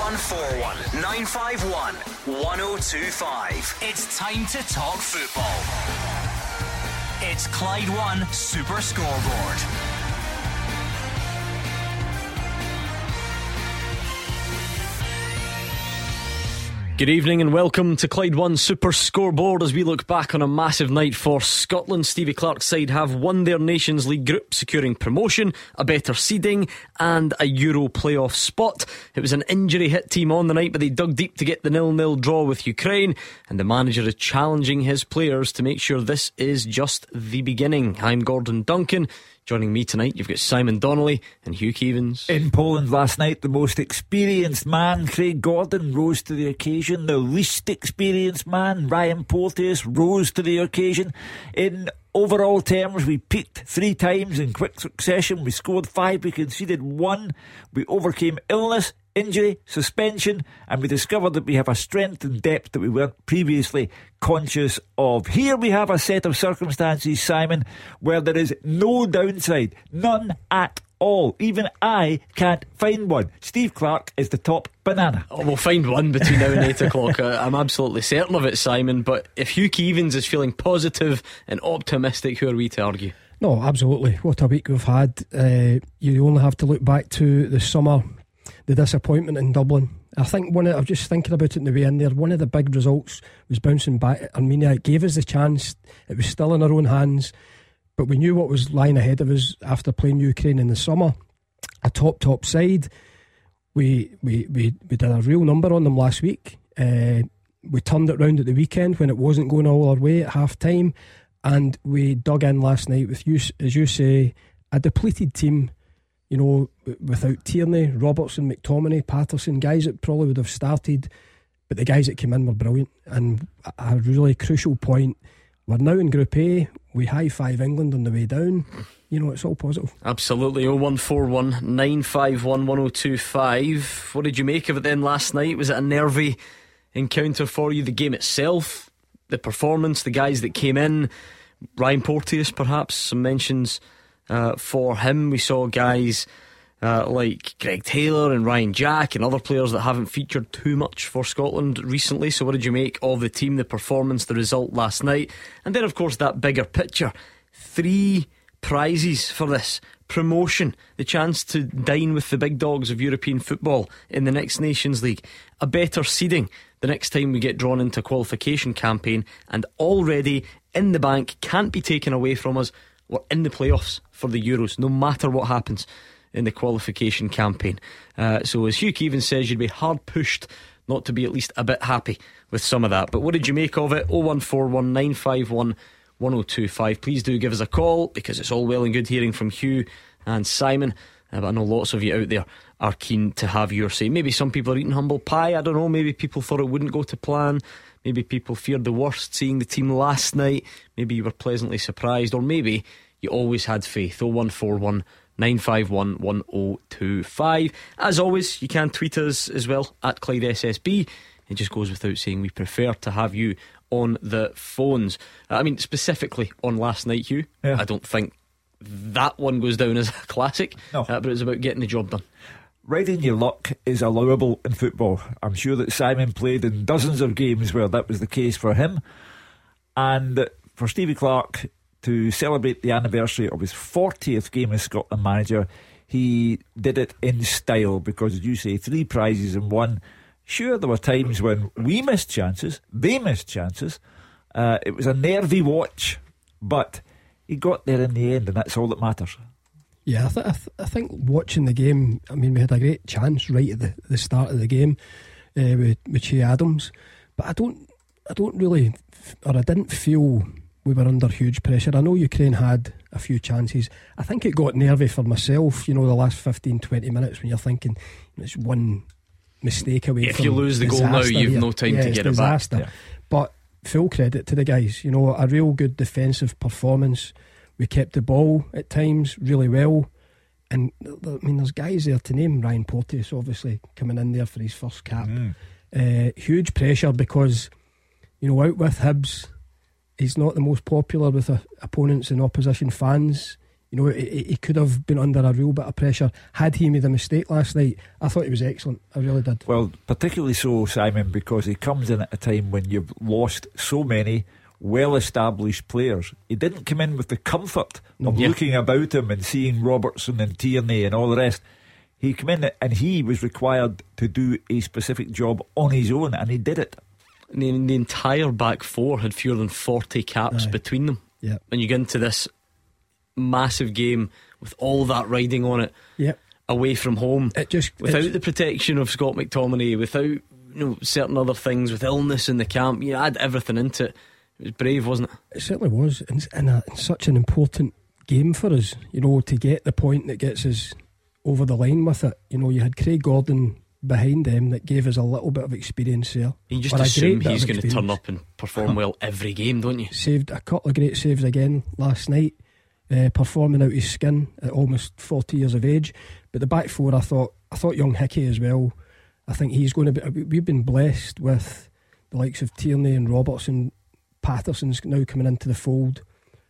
0141 951 1025. It's time to talk football. It's Clyde One Super Scoreboard. Good evening and welcome to Clyde One Super Scoreboard as we look back on a massive night for Scotland. Stevie Clarke's side have won their Nations League group, securing promotion, a better seeding and a Euro playoff spot. It was an injury hit team on the night, but they dug deep to get the 0-0 draw with Ukraine, and the manager is challenging his players to make sure this is just the beginning. I'm Gordon Duncan. Joining me tonight, you've got Simon Donnelly and Hugh Keevins. In Poland last night, the most experienced man, Craig Gordon, rose to the occasion. The least experienced man, Ryan Porteous, rose to the occasion. In overall terms, we peaked 3 times in quick succession. We scored 5, we conceded 1. We overcame illness, injury, suspension, and we discovered that we have a strength and depth that we weren't previously conscious of. Here we have a set of circumstances, Simon, where there is no downside, none at all. Even I can't find one. Steve Clarke is the top banana. Oh, we'll find one between now and 8 o'clock. I'm absolutely certain of it, Simon. But if Hugh Keevins is feeling positive and optimistic, who are we to argue? No, absolutely. What a week we've had. You only have to look back to the summer, the disappointment in Dublin. I think I'm just thinking about it in the way in there. One of the big results was bouncing back at Armenia. It gave us the chance. It was still in our own hands, but we knew what was lying ahead of us after playing Ukraine in the summer. A top side. We did a real number on them last week. We turned it round at the weekend when it wasn't going all our way at half time, and we dug in last night with, as you say, a depleted team. You know, without Tierney, Robertson, McTominay, Patterson, guys that probably would have started, but the guys that came in were brilliant. And a really crucial point, we're now in Group A. We high-five England on the way down. You know, it's all positive. Absolutely. 0141 951 1025. What did you make of it then last night? Was it a nervy encounter for you? The game itself, the performance, the guys that came in, Ryan Porteous perhaps, some mentions for him. We saw guys like Greg Taylor and Ryan Jack and other players that haven't featured too much for Scotland recently. So what did you make of the team, the performance, the result last night? And then of course that bigger picture, 3 prizes for this: promotion, the chance to dine with the big dogs of European football in the next Nations League, a better seeding the next time we get drawn into a qualification campaign, and already in the bank, can't be taken away from us, we're in the playoffs for the Euros, no matter what happens in the qualification campaign. So as Hugh Keevins says, you'd be hard pushed not to be at least a bit happy with some of that. But what did you make of it? 0141 951 1025. Please do give us a call, because it's all well and good hearing from Hugh and Simon, but I know lots of you out there are keen to have your say. Maybe some people are eating humble pie, I don't know. Maybe people thought it wouldn't go to plan. Maybe people feared the worst seeing the team last night. Maybe you were pleasantly surprised, or maybe you always had faith. 0141 951 1025. As always, you can tweet us as well at Clyde SSB. It just goes without saying, we prefer to have you on the phones. I mean, specifically on last night, Hugh, I don't think that one goes down as a classic. No. But it's about getting the job done. Riding your luck is allowable in football. I'm sure that Simon played in dozens of games where that was the case for him. And for Stevie Clarke to celebrate the anniversary of his 40th game as Scotland manager, he did it in style, because, as you say, 3 prizes in 1. Sure, there were times when we missed chances, they missed chances. It was a nervy watch, but he got there in the end, and that's all that matters. Yeah, I think watching the game, I mean, we had a great chance right at the start of the game with Che Adams, but I didn't feel we were under huge pressure. I know Ukraine had a few chances. I think it got nervy for myself, you know, the last 15-20 minutes, when you're thinking, it's one mistake away if from you lose the goal now, you've no time to get it back. But full credit to the guys, you know, a real good defensive performance. We kept the ball at times really well, and I mean, there's guys there to name. Ryan Porteous obviously coming in there for his first cap. Huge pressure, because, you know, out with Hibs, he's not the most popular with opponents and opposition fans. You know, he could have been under a real bit of pressure had he made a mistake last night. I thought he was excellent. I really did. Well, particularly so, Simon, because he comes in at a time when you've lost so many well-established players. He didn't come in with the comfort of looking about him and seeing Robertson and Tierney and all the rest. He came in and he was required to do a specific job on his own, and he did it. And the entire back four had fewer than 40 caps between them. Yeah. And you get into this massive game with all that riding on it, away from home, without the protection of Scott McTominay, without certain other things, with illness in the camp. You add everything into it. It was brave, wasn't it? It certainly was, in such an important game for us, to get the point that gets us over the line with it. You had Craig Gordon behind them that gave us a little bit of experience there. You just assume he's going to turn up and perform well every game, don't you? Saved a couple of great saves again last night, performing out his skin at almost 40 years of age. But the back four, I thought young Hickey as well. I think he's going to be. We've been blessed with the likes of Tierney and Robertson. Patterson's now coming into the fold.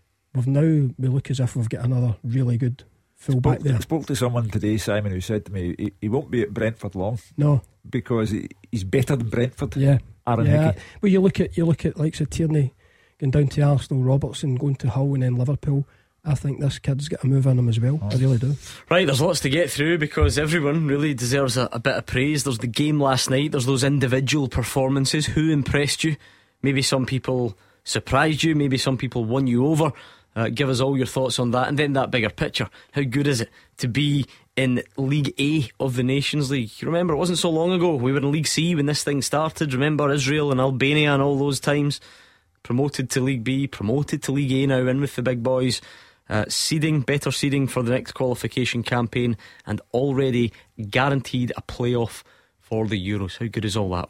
We look as if we've got another really good full back there. I spoke to someone today, Simon, who said to me he won't be at Brentford long. No, because he's better than Brentford. Aaron Hickey. Well, you look at likes of Tierney going down to Arsenal, Robertson going to Hull and then Liverpool. I think this kid's got a move on him as well. I really do. Right, there's lots to get through because everyone really deserves a bit of praise. There's the game last night, there's those individual performances. Who impressed you? Maybe some people surprised you, maybe some people won you over. Give us all your thoughts on that. And then that bigger picture. How good is it to be in League A of the Nations League? You remember, it wasn't so long ago we were in League C when this thing started. Remember Israel and Albania and all those times. Promoted to League B, promoted to League A now, in with the big boys. Better seeding for the next qualification campaign, and already guaranteed a playoff for the Euros. How good is all that?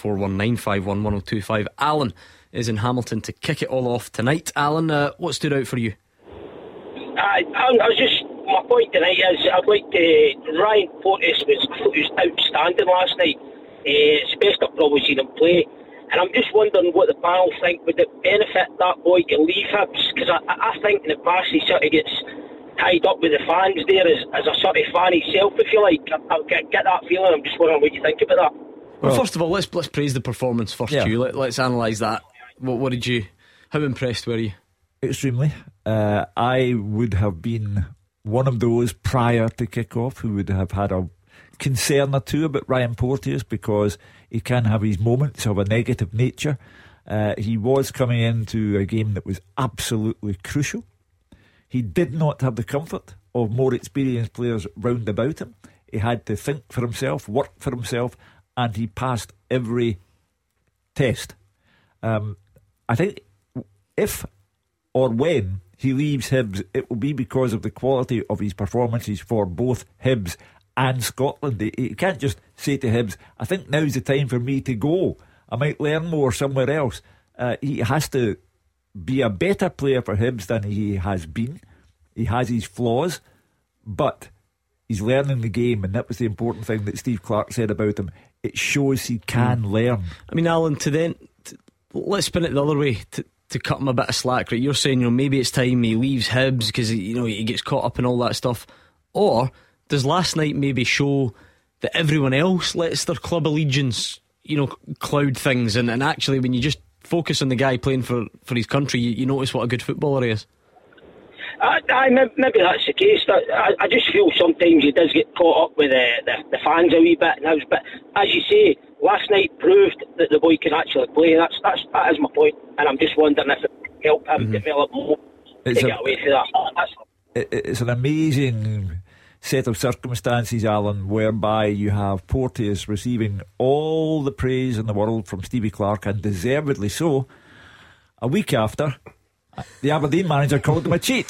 01419511025. Alan is in Hamilton to kick it all off tonight. Alan, what stood out for you? I was just, my point tonight is I'd like to, Ryan Porteous was outstanding last night. It's the best I've probably seen him play, and I'm just wondering what the panel think. Would it benefit that boy to leave Hibs? Because I think in the past he sort of gets tied up with the fans there as a sort of fan himself, if you like. I get that feeling. I'm just wondering what you think about that. Well, first of all, let's praise the performance first. Let's analyse that. What did you? How impressed were you? Extremely. I would have been one of those prior to kick-off who would have had a concern or two about Ryan Porteous, because he can have his moments of a negative nature. He was coming into a game that was absolutely crucial. He did not have the comfort of more experienced players round about him. He had to think for himself, work for himself, and he passed every test. I think if or when he leaves Hibs, it will be because of the quality of his performances for both Hibs and Scotland. He can't just say to Hibs, I think now's the time for me to go. I might learn more somewhere else. He has to be a better player for Hibs than he has been. He has his flaws, but he's learning the game, and that was the important thing that Steve Clarke said about him. It shows he can learn. I mean, Alan, let's spin it the other way to cut him a bit of slack. Right? You're saying maybe it's time he leaves Hibs because he gets caught up in all that stuff, or does last night maybe show that everyone else lets their club allegiance cloud things, and actually when you just focus on the guy playing for his country, you notice what a good footballer he is? Maybe that's the case. I just feel sometimes he does get caught up with the fans a wee bit now. But as you say, last night proved that the boy can actually play. That is my point, and I'm just wondering if it will help him develop more to get away from that. It's an amazing set of circumstances, Alan, whereby you have Porteous receiving all the praise in the world from Stevie Clarke, and deservedly so. A week after, the Aberdeen manager called him a cheat.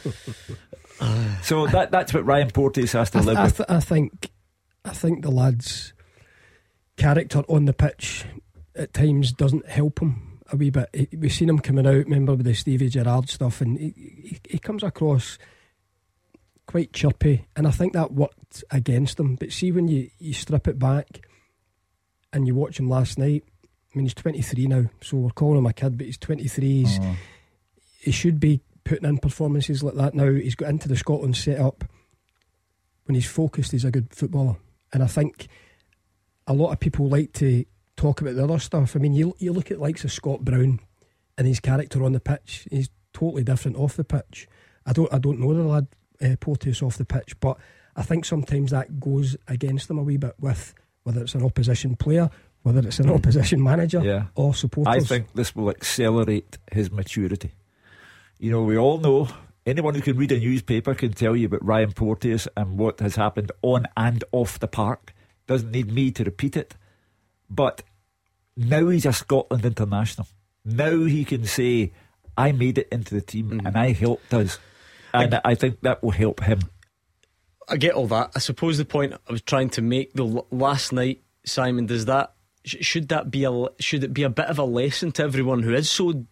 So that's what Ryan Porteous has to live with. I think the lad's character on the pitch at times doesn't help him a wee bit. We've seen him coming out, remember, with the Stevie Gerrard stuff, and he comes across quite chirpy, and I think that worked against him. But see, when you strip it back and you watch him last night, I mean, he's 23 now, so we're calling him a kid, but he's 23. He should be putting in performances like that now. He's got into the Scotland set-up. When he's focused, he's a good footballer. And I think a lot of people like to talk about the other stuff. I mean, you look at likes of Scott Brown and his character on the pitch. He's totally different off the pitch. I don't know the lad Porteous off the pitch, but I think sometimes that goes against him a wee bit, with whether it's an opposition player, whether it's an opposition manager or supporters. I think this will accelerate his maturity. You know, we all know, anyone who can read a newspaper can tell you about Ryan Porteous and what has happened on and off the park. Doesn't need me to repeat it. But now he's a Scotland international. Now he can say, I made it into the team and I helped us. And I think that will help him. I get all that. I suppose the point I was trying to make last night, Simon, does that should it be a bit of a lesson to everyone who is so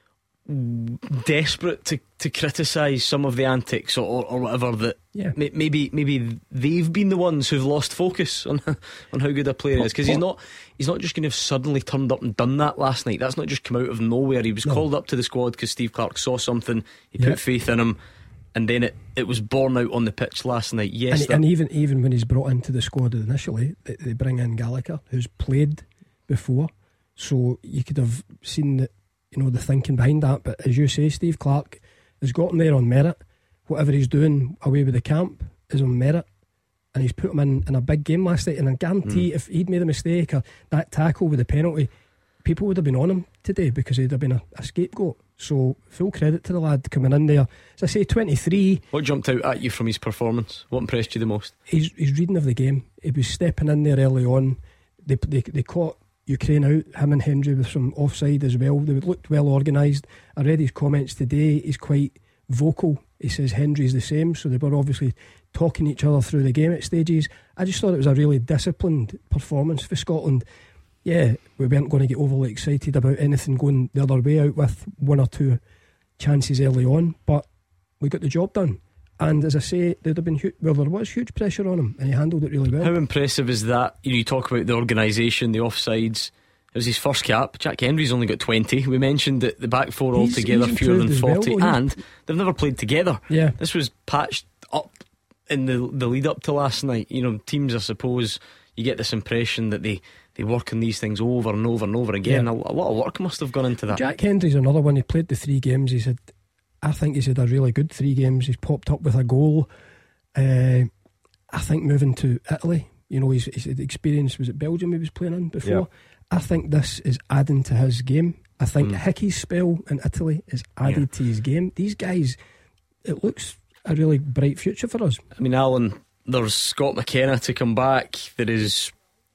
desperate to criticise some of the antics or whatever, that maybe they've been the ones who've lost focus on how good a player is, because he's not just going to have suddenly turned up and done that last night. That's not just come out of nowhere. He was called up to the squad because Steve Clarke saw something, he put faith in him, and then it was borne out on the pitch last night. Yes, and even when he's brought into the squad initially, they bring in Gallagher, who's played before, so you could have seen that, you know, the thinking behind that. But as you say, Steve Clarke has got him there on merit. Whatever he's doing away with the camp is on merit, and he's put him in a big game last night. And I guarantee if he'd made a mistake or that tackle with the penalty, people would have been on him today because he'd have been a scapegoat. So full credit to the lad coming in there. As I say, 23. What jumped out at you from his performance? What impressed you the most? His reading of the game. He was stepping in there early on. They caught Ukraine out, him and Hendry, with some offside as well. They looked well organised. I read his comments today. He's quite vocal. He says Hendry's the same, so they were obviously talking each other through the game at stages. I just thought it was a really disciplined performance for Scotland. Yeah, we weren't going to get overly excited about anything going the other way out with one or two chances early on, but we got the job done. And as I say, there was huge pressure on him, and he handled it really well. How impressive is that? You talk about the organisation, the offsides. It was his first cap. Jack Hendry's only got 20. We mentioned that the back four altogether fewer than 40, and they've never played together. Yeah, this was patched up in the lead up to last night. You know, teams, I suppose, you get this impression that they work on these things over and over and over again. A lot of work must have gone into that. Jack Hendry's another one. He played the 3 games. I think he's had a really good 3 games. He's popped up with a goal. I think moving to Italy, you know, his experience was at Belgium he was playing in before. Yeah. I think this is adding to his game. I think Hickey's spell in Italy is added to his game. These guys, it looks a really bright future for us. I mean, Alan, there's Scott McKenna to come back. There is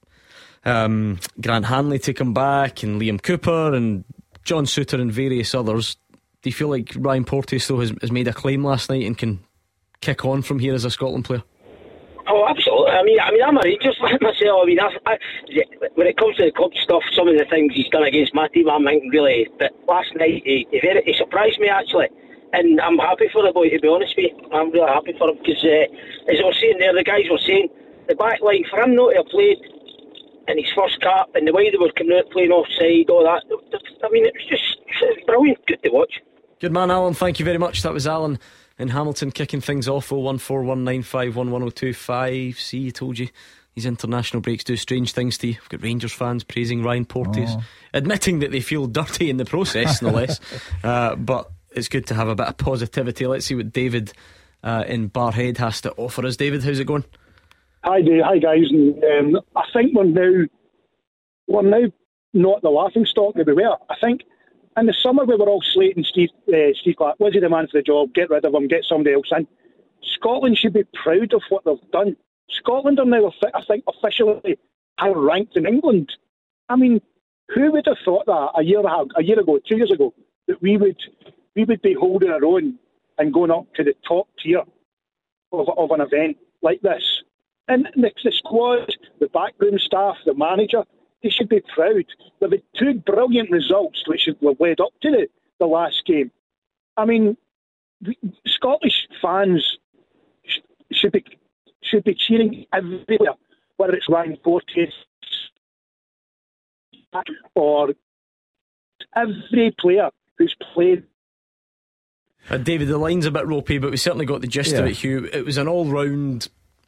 Grant Hanley to come back, and Liam Cooper and John Souttar and various others. Do you feel like Ryan Porteous though has made a claim last night and can kick on from here as a Scotland player? Oh, absolutely. I mean, I'm a Rangers fan myself. I mean, when it comes to the club stuff, some of the things he's done against my team, I'm thinking really. But last night, he surprised me actually, and I'm happy for the boy. To be honest with you, I'm really happy for him because, as I was saying there, the guys were saying the back line for him not to have played in his first cap and the way they were coming out playing offside, all that. I mean, it was just brilliant, good to watch. Good man, Alan. Thank you very much. That was Alan in Hamilton kicking things off. 01419511025. See, you told you these international breaks do strange things to you. We've got Rangers fans praising Ryan Porteous, admitting that they feel dirty in the process, no less. But it's good to have a bit of positivity. Let's see what David in Barhead has to offer us. David, how's it going? Hi guys. And, I think we're now not the laughing stock that we were. I think in the summer we were all slating Steve Clarke. Was he the man for the job? Get rid of him, get somebody else in. Scotland should be proud of what they've done. Scotland are now, I think, officially higher ranked than England. I mean, who would have thought that a year ago, 2 years ago, that we would be holding our own and going up to the top tier of an event like this? And the squad, the backroom staff, the manager, they should be proud. They've had 2 brilliant results which have led up to the last game. I mean, Scottish fans should be cheering everywhere, whether it's Ryan Porteous or every player who's played. David, the line's a bit ropey, but we certainly got the gist of it, Hugh. It was an all-round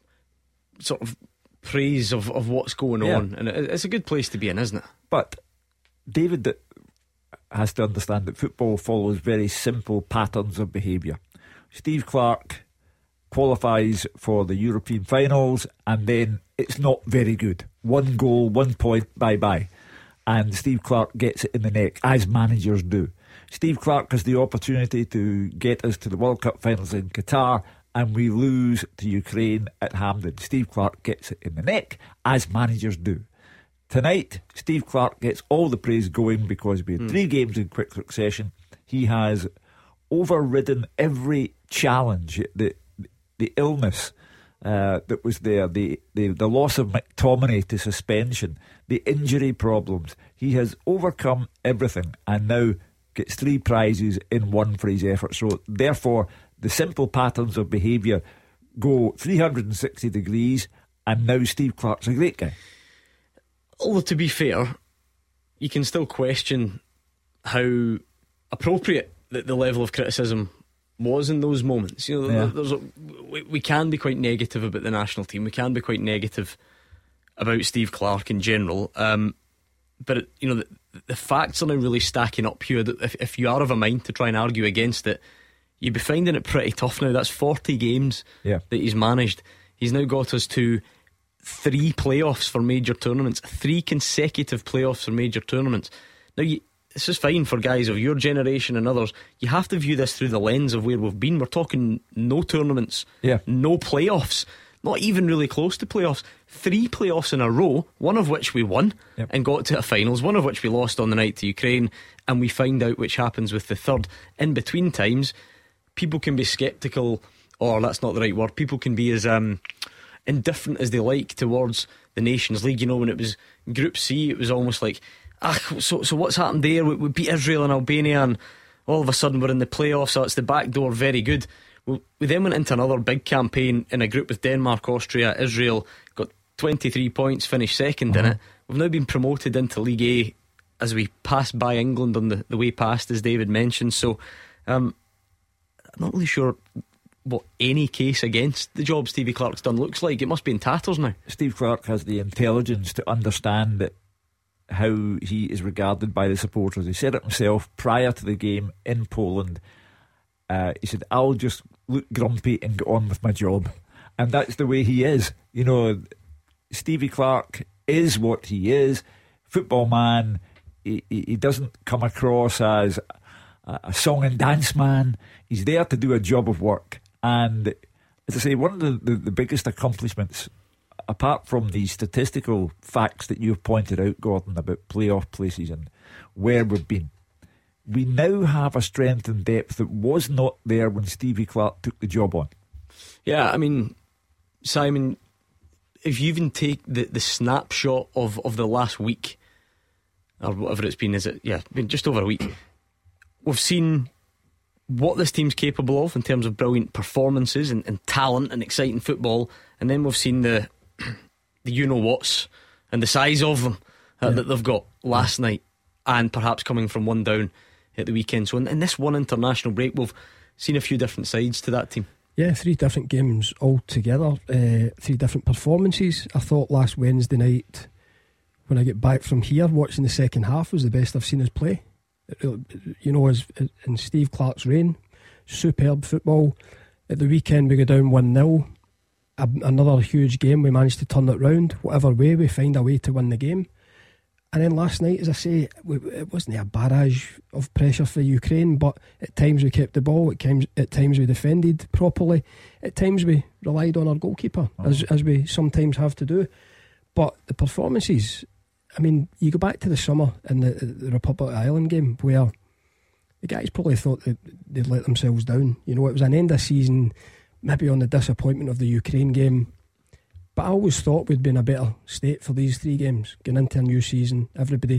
sort of praise of what's going on, and it's a good place to be in, isn't it? But David has to understand that football follows very simple patterns of behaviour. Steve Clarke qualifies for the European finals, and then it's not very good. 1 goal, 1 point, bye-bye. And Steve Clarke gets it in the neck, as managers do. Steve Clarke has the opportunity to get us to the World Cup finals in Qatar, and we lose to Ukraine at Hampden. Steve Clarke gets it in the neck, as managers do. Tonight, Steve Clarke gets all the praise going because we had 3 games in quick succession. He has overridden every challenge, the illness that was there, the loss of McTominay to suspension, the injury problems. He has overcome everything and now gets 3 prizes in 1 for his effort. So therefore the simple patterns of behaviour go 360 degrees, and now Steve Clarke's a great guy. Although to be fair, you can still question how appropriate the level of criticism was in those moments. You know, we can be quite negative about the national team. We can be quite negative about Steve Clarke in general. But you know, the facts are now really stacking up here. That if you are of a mind to try and argue against it, you'd be finding it pretty tough now. That's 40 games that he's managed. He's now got us to 3 playoffs for major tournaments, 3 consecutive playoffs for major tournaments. Now, this is fine for guys of your generation and others. You have to view this through the lens of where we've been. We're talking no tournaments, no playoffs, not even really close to playoffs. 3 playoffs in a row, one of which we won and got to a finals, one of which we lost on the night to Ukraine, and we find out which happens with the third. In between times, people can be sceptical, or that's not the right word, people can be as indifferent as they like towards the Nations League. You know, when it was Group C, it was almost like, so what's happened there? We beat Israel and Albania, and all of a sudden we're in the playoffs, so it's the back door, very good. We then went into another big campaign in a group with Denmark, Austria, Israel, got 23 points, finished second in it. We've now been promoted into League A as we pass by England on the way past, as David mentioned. So I'm not really sure what any case against the job Stevie Clarke's done looks like. It must be in tatters now. Steve Clarke has the intelligence to understand that how he is regarded by the supporters. He said it himself prior to the game in Poland. He said, I'll just look grumpy and get on with my job. And that's the way he is. You know, Stevie Clarke is what he is. Football man. He doesn't come across as a song and dance man. He's there to do a job of work. And as I say, one of the biggest accomplishments, apart from the statistical facts that you've pointed out, Gordon, about playoff places and where we've been, we now have a strength and depth that was not there when Stevie Clarke took the job on. Yeah, I mean, Simon, if you even take the snapshot of the last week, or whatever it's been, been just over a week, we've seen what this team's capable of in terms of brilliant performances and talent and exciting football, and then we've seen the you-know-whats and the size of them that they've got last night, and perhaps coming from one down at the weekend. So in this one international break, we've seen a few different sides to that team. Yeah, 3 different games altogether, 3 different performances. I thought last Wednesday night, when I get back from here, watching the second half was the best I've seen us play. You know, as in Steve Clarke's reign, superb football. At the weekend we go down 1-0, another huge game. We managed to turn it round. Whatever way, we find a way to win the game. And then last night, as I say, it wasn't a barrage of pressure for Ukraine, but at times we kept the ball, at times we defended properly, at times we relied on our goalkeeper, as we sometimes have to do. But the performances, I mean, you go back to the summer in the Republic of Ireland game, where the guys probably thought that they'd let themselves down. You know, it was an end of season, maybe on the disappointment of the Ukraine game. But I always thought we'd be in a better state for these 3 games, going into a new season. Everybody,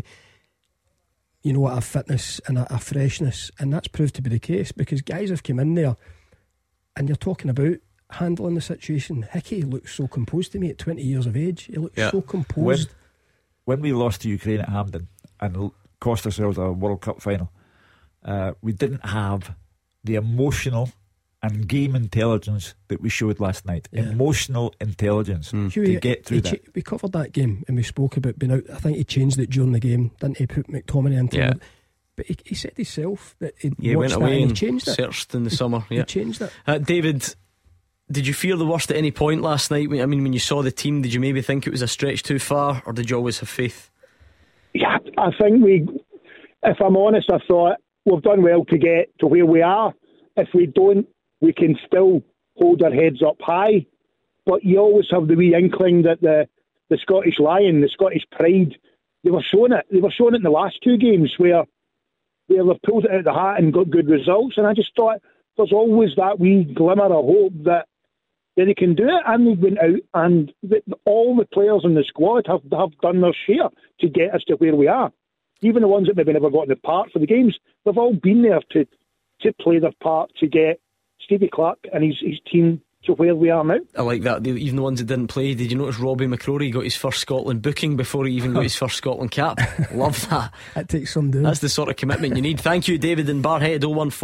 you know, at a fitness and a freshness. And that's proved to be the case, because guys have come in there, and you're talking about handling the situation. Hickey looks so composed to me at 20 years of age. He looks so composed. When we lost to Ukraine at Hampden and cost ourselves a World Cup final, we didn't have the emotional and game intelligence that we showed last night. Emotional intelligence to get through that. We covered that game and we spoke about being out. I think he changed it during the game, didn't he? Put McTominay into it. But he said himself that he went away and he changed it. Searched in the summer. He changed it. David, did you fear the worst at any point last night? I mean, when you saw the team, did you maybe think it was a stretch too far, or did you always have faith? Yeah, I think if I'm honest, I thought we've done well to get to where we are. If we don't, we can still hold our heads up high. But you always have the wee inkling that the Scottish Lion, the Scottish pride, they were showing it. They were showing it in the last two games where they've pulled it out of the hat and got good results. And I just thought there's always that wee glimmer of hope that they can do it. And they went out and all the players in the squad have done their share to get us to where we are. Even the ones that maybe never got in the part for the games, they've all been there to play their part to get Stevie Clarke and his team to where we are now. I like that. Even the ones that didn't play. Did you notice Robbie McCrory got his first Scotland booking before he even got his first Scotland cap? Love that. That takes some doing. That's the sort of commitment you need. Thank you, David in Barhead.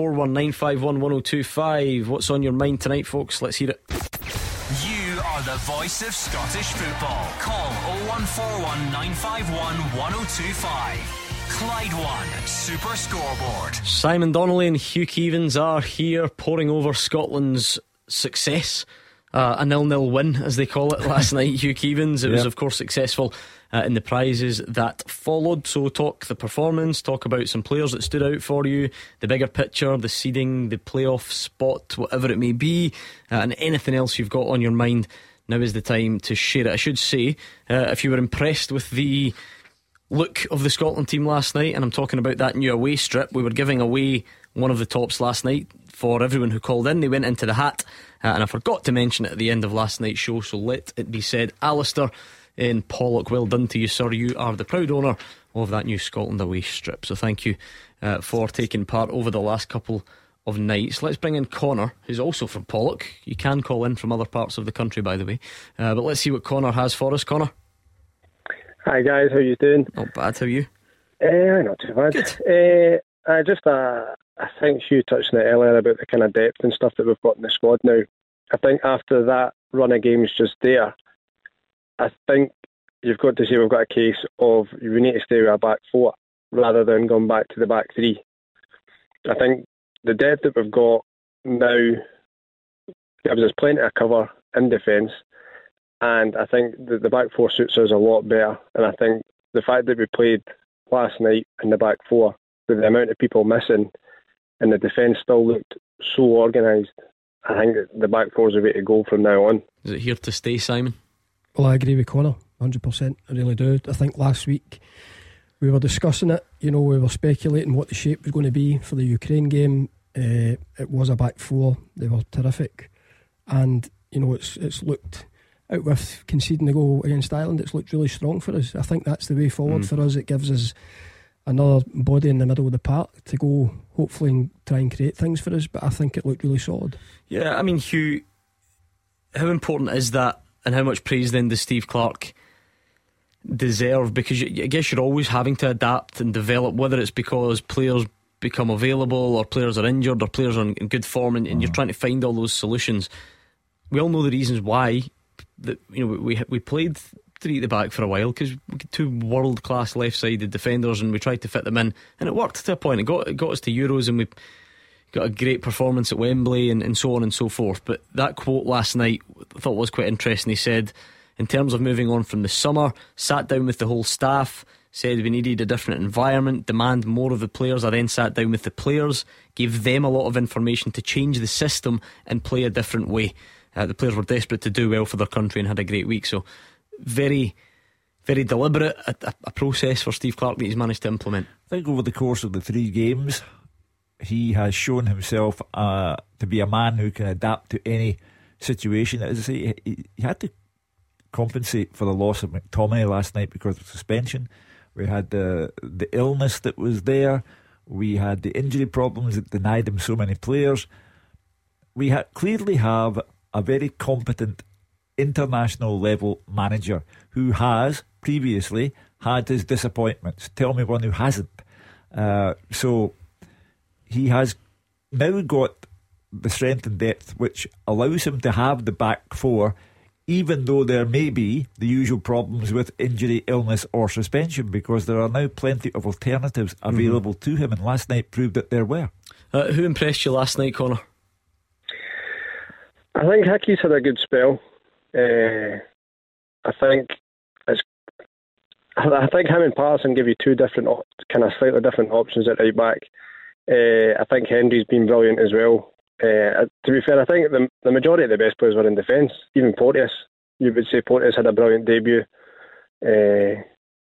01419511025. What's on your mind tonight, folks? Let's hear it. You are the voice of Scottish football. Call 0141 951 1025. Clyde One Super Scoreboard. Simon Donnelly and Hugh Keevins are here, pouring over Scotland's success. A 0-0 win, as they call it, last night. Hugh Keevins. It was, of course, successful in the prizes that followed. So talk the performance, talk about some players that stood out for you, the bigger picture, the seeding, the playoff spot, whatever it may be, and anything else you've got on your mind. Now is the time to share it. I should say, if you were impressed with the look of the Scotland team last night, and I'm talking about that new away strip, we were giving away one of the tops last night for everyone who called in. They went into the hat, and I forgot to mention it at the end of last night's show, so let it be said. Alistair in Pollock, well done to you, sir. You are the proud owner of that new Scotland away strip, so thank you for taking part over the last couple of nights. Let's bring in Connor, who's also from Pollock. You can call in from other parts of the country, by the way, but let's see what Connor has for us. Connor. Hi guys, how you doing? Not bad, how are you? Not too bad. Good. I think Hugh touched on it earlier about the kind of depth and stuff that we've got in the squad now. I think after that run of games just there, I think you've got to say we've got a case of we need to stay with our back four rather than going back to the back three. I think the depth that we've got now gives us plenty of cover in defence. And I think the back four suits us a lot better. And I think the fact that we played last night in the back four, with the amount of people missing, and the defence still looked so organised, I think the back four is the way to go from now on. Is it here to stay, Simon? Well, I agree with Connor 100%. I really do. I think last week we were discussing it. You know, we were speculating what the shape was going to be for the Ukraine game. It was a back four. They were terrific, and you know it's looked. Out with conceding the goal against Ireland, it's looked really strong for us. I think that's the way forward for us. It gives us another body in the middle of the park to go, hopefully, and try and create things for us. But I think it looked really solid. Yeah, I mean, Hugh, how important is that, and how much praise then does Steve Clarke deserve? Because I guess you're always having to adapt and develop, whether it's because players become available, or players are injured, or players are in good form, and you're trying to find all those solutions. We all know the reasons why. That, you know, we played three at the back for a while because we had two world-class left-sided defenders, and we tried to fit them in, and it worked to a point. It got us to Euros, and we got a great performance at Wembley, and so on and so forth. But that quote last night I thought was quite interesting. He said, in terms of moving on from the summer, sat down with the whole staff, said we needed a different environment, demand more of the players. I then sat down with the players, gave them a lot of information to change the system and play a different way. The players were desperate to do well for their country and had a great week. So very, very deliberate, a process for Steve Clarke that he's managed to implement. I think over the course of the 3 games, he has shown himself to be a man who can adapt to any situation. As I say, he had to compensate for the loss of McTominay last night because of suspension. We had the illness that was there. We had the injury problems that denied him so many players. We clearly have a very competent international level manager who has previously had his disappointments. Tell me one who hasn't. So he has now got the strength and depth which allows him to have the back four, even though there may be the usual problems with injury, illness or suspension, because there are now plenty of alternatives available to him, and last night proved that there were. Who impressed you last night, Connor? I think Hickey's had a good spell. I think him and Patterson give you two different, kind of slightly different options at right back. I think Hendry's been brilliant as well. To be fair, I think the majority of the best players were in defence. Even Porteous, you would say Porteous had a brilliant debut. The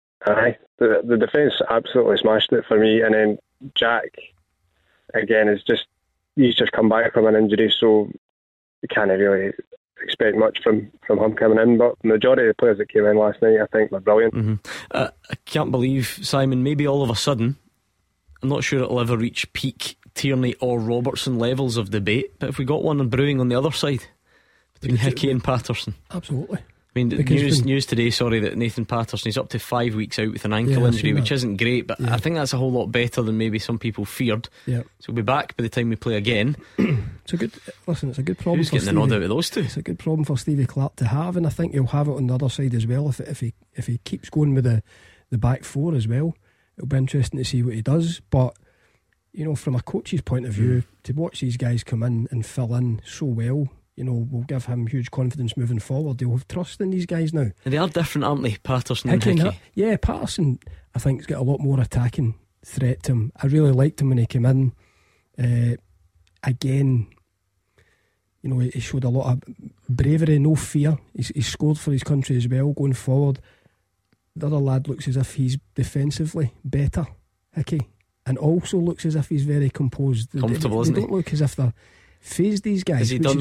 defence absolutely smashed it for me. And then Jack, again, he's just come back from an injury, so you can't really expect much from him coming in. But the majority of the players that came in last night, I think, were brilliant. I can't believe, Simon, maybe all of a sudden, I'm not sure it'll ever reach peak Tierney or Robertson levels of debate, but if we got one brewing on the other side between Hickey and Patterson. Absolutely. I mean, news today, that Nathan Patterson is up to 5 weeks out with an ankle injury, which isn't great, but I think that's a whole lot better than maybe some people feared. So we'll be back by the time we play again. It's a good problem. Who's getting the nod out of those two? It's a good problem for Stevie Clarke to have, and I think he'll have it on the other side as well if he keeps going with the back four as well. It'll be interesting to see what he does, but you know, from a coach's point of view, to watch these guys come in and fill in so well, you know, will give him huge confidence moving forward. He'll have trust in these guys now. And they are different, aren't they, Patterson and Hickey? Yeah, Patterson, I think, has got a lot more attacking threat to him. I really liked him when he came in. Again, you know, he showed a lot of bravery, no fear. He scored for his country as well going forward. The other lad looks as if he's defensively better, Hickey, and also looks as if he's very composed. Comfortable, isn't he? They don't look as if they're phased, these guys. Has he done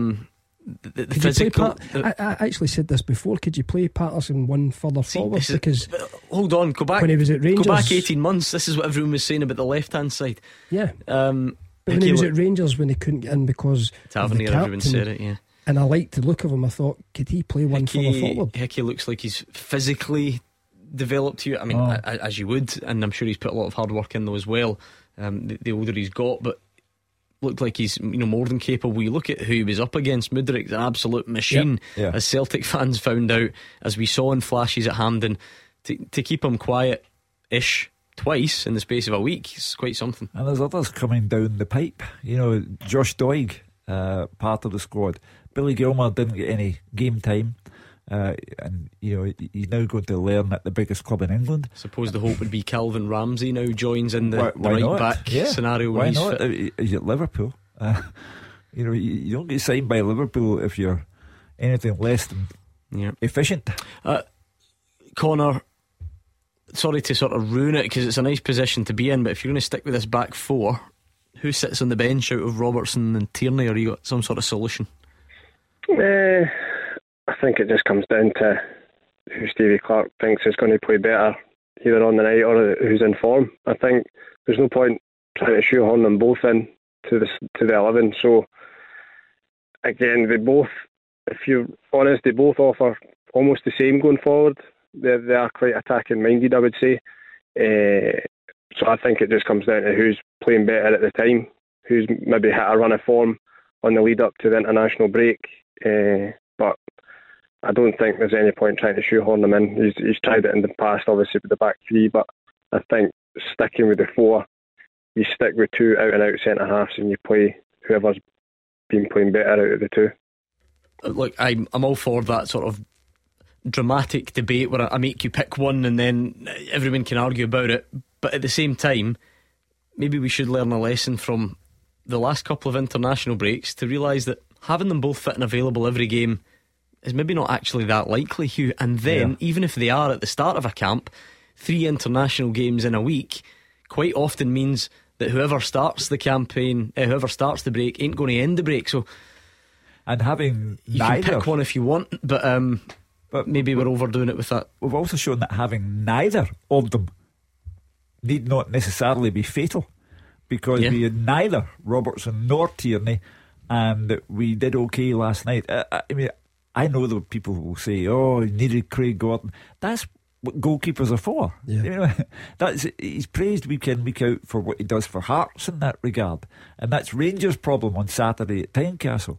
the physical? I actually said this before. Could you play Patterson one further forward? Because hold on, go back. When he was at Rangers, go back 18 months. This is what everyone was saying about the left-hand side. Yeah. But when he was at Rangers, when he couldn't get in because Tavernier, everyone said it. Yeah. And I liked the look of him. I thought, could he play one further forward? Hickey looks like he's physically developed to you. I mean, as you would, and I'm sure he's put a lot of hard work in though as well. The older he's got, but looked like he's more than capable. You look at who he was up against. Mudryk's an absolute machine, as Celtic fans found out, as we saw in flashes at Hampden. To keep him quiet-ish twice in the space of a week is quite something. And there's others coming down the pipe. You know, Josh Doig, part of the squad. Billy Gilmour didn't get any game time. And you know, he's now going to learn at the biggest club in England. I suppose the hope would be Calvin Ramsey now joins in the right back scenario. Why not? He's at Liverpool. You know, you don't get signed by Liverpool if you're anything less than efficient. Connor, sorry to sort of ruin it because it's a nice position to be in, but if you're going to stick with this back four, who sits on the bench out of Robertson and Tierney, or you got some sort of solution? I think it just comes down to who Stevie Clarke thinks is going to play better either on the night or who's in form. I think there's no point trying to shoehorn them both in to the 11. So again, they both, if you're honest, they both offer almost the same going forward. They are quite attacking minded, I would say. So I think it just comes down to who's playing better at the time, who's maybe hit a run of form on the lead up to the international break. But I don't think there's any point trying to shoehorn them in. He's tried it in the past, obviously, with the back three, but I think sticking with the four, you stick with two out-and-out centre-halves and you play whoever's been playing better out of the two. Look, I'm all for that sort of dramatic debate where I make you pick one and then everyone can argue about it, but at the same time, maybe we should learn a lesson from the last couple of international breaks to realise that having them both fit and available every game is maybe not actually that likely, Hugh. And then, even if they are at the start of a camp, 3 international games in a week quite often means that whoever starts the campaign, whoever starts the break, ain't going to end the break. So, and having you can pick one if you want, but maybe we're overdoing it with that. We've also shown that having neither of them need not necessarily be fatal, because we had neither Robertson nor Tierney, and we did okay last night. I mean, I know that people will say, "Oh, he needed Craig Gordon." That's what goalkeepers are for. Yeah. You know, he's praised week in, week out for what he does for Hearts in that regard, and that's Rangers' problem on Saturday at Tynecastle.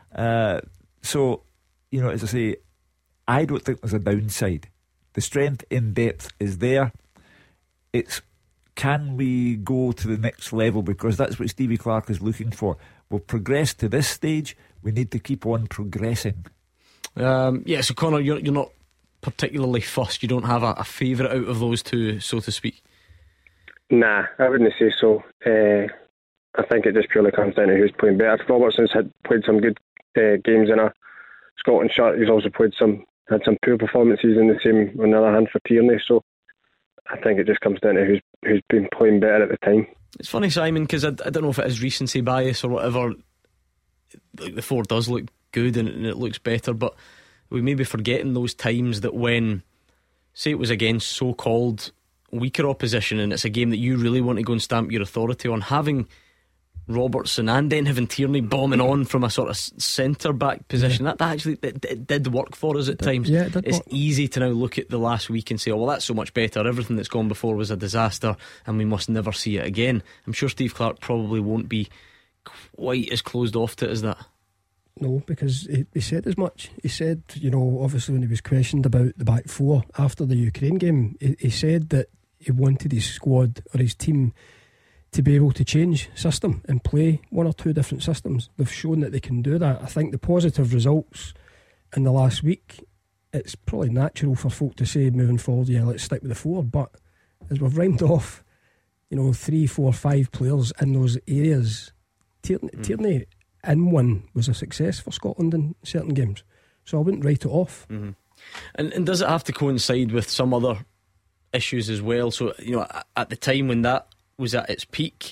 So, you know, as I say, I don't think there's a downside. The strength in depth is there. It's, can we go to the next level? Because that's what Stevie Clarke is looking for. We'll progress to this stage. We need to keep on progressing. Yeah, so Connor, you're not particularly fussed. You don't have a favourite out of those two, so to speak. Nah, I wouldn't say so. I think it just purely comes down to who's playing better. Robertson's played some good games in a Scotland shirt. He's also had some poor performances in the same, on the other hand, for Tierney. So I think it just comes down to who's been playing better at the time. It's funny, Simon, because I don't know if it is recency bias or whatever. Like, the 4 does look good and it looks better, but we may be forgetting those times that when, say it was against so-called weaker opposition and it's a game that you really want to go and stamp your authority on, having Robertson and then having Tierney bombing on from a sort of centre back position, that actually it did work for us at times. Yeah, it did it's work. easy to now look at the last week and say, oh well, that's so much better, everything that's gone before was a disaster and we must never see it again. I'm sure Steve Clarke probably won't be quite as closed off to it as that. No, because he said as much. He said, you know, obviously when he was questioned about the back four after the Ukraine game, he said that he wanted his squad or his team to be able to change system and play one or two different systems. They've shown that they can do that. I think the positive results in the last week, it's probably natural for folk to say moving forward, yeah, let's stick with the 4, but as we've rhymed off, you know, 3, 4, 5 players in those areas, Tierney in one was a success for Scotland in certain games, so I wouldn't write it off. And does it have to coincide with some other issues as well? So, you know, at the time when that was at its peak,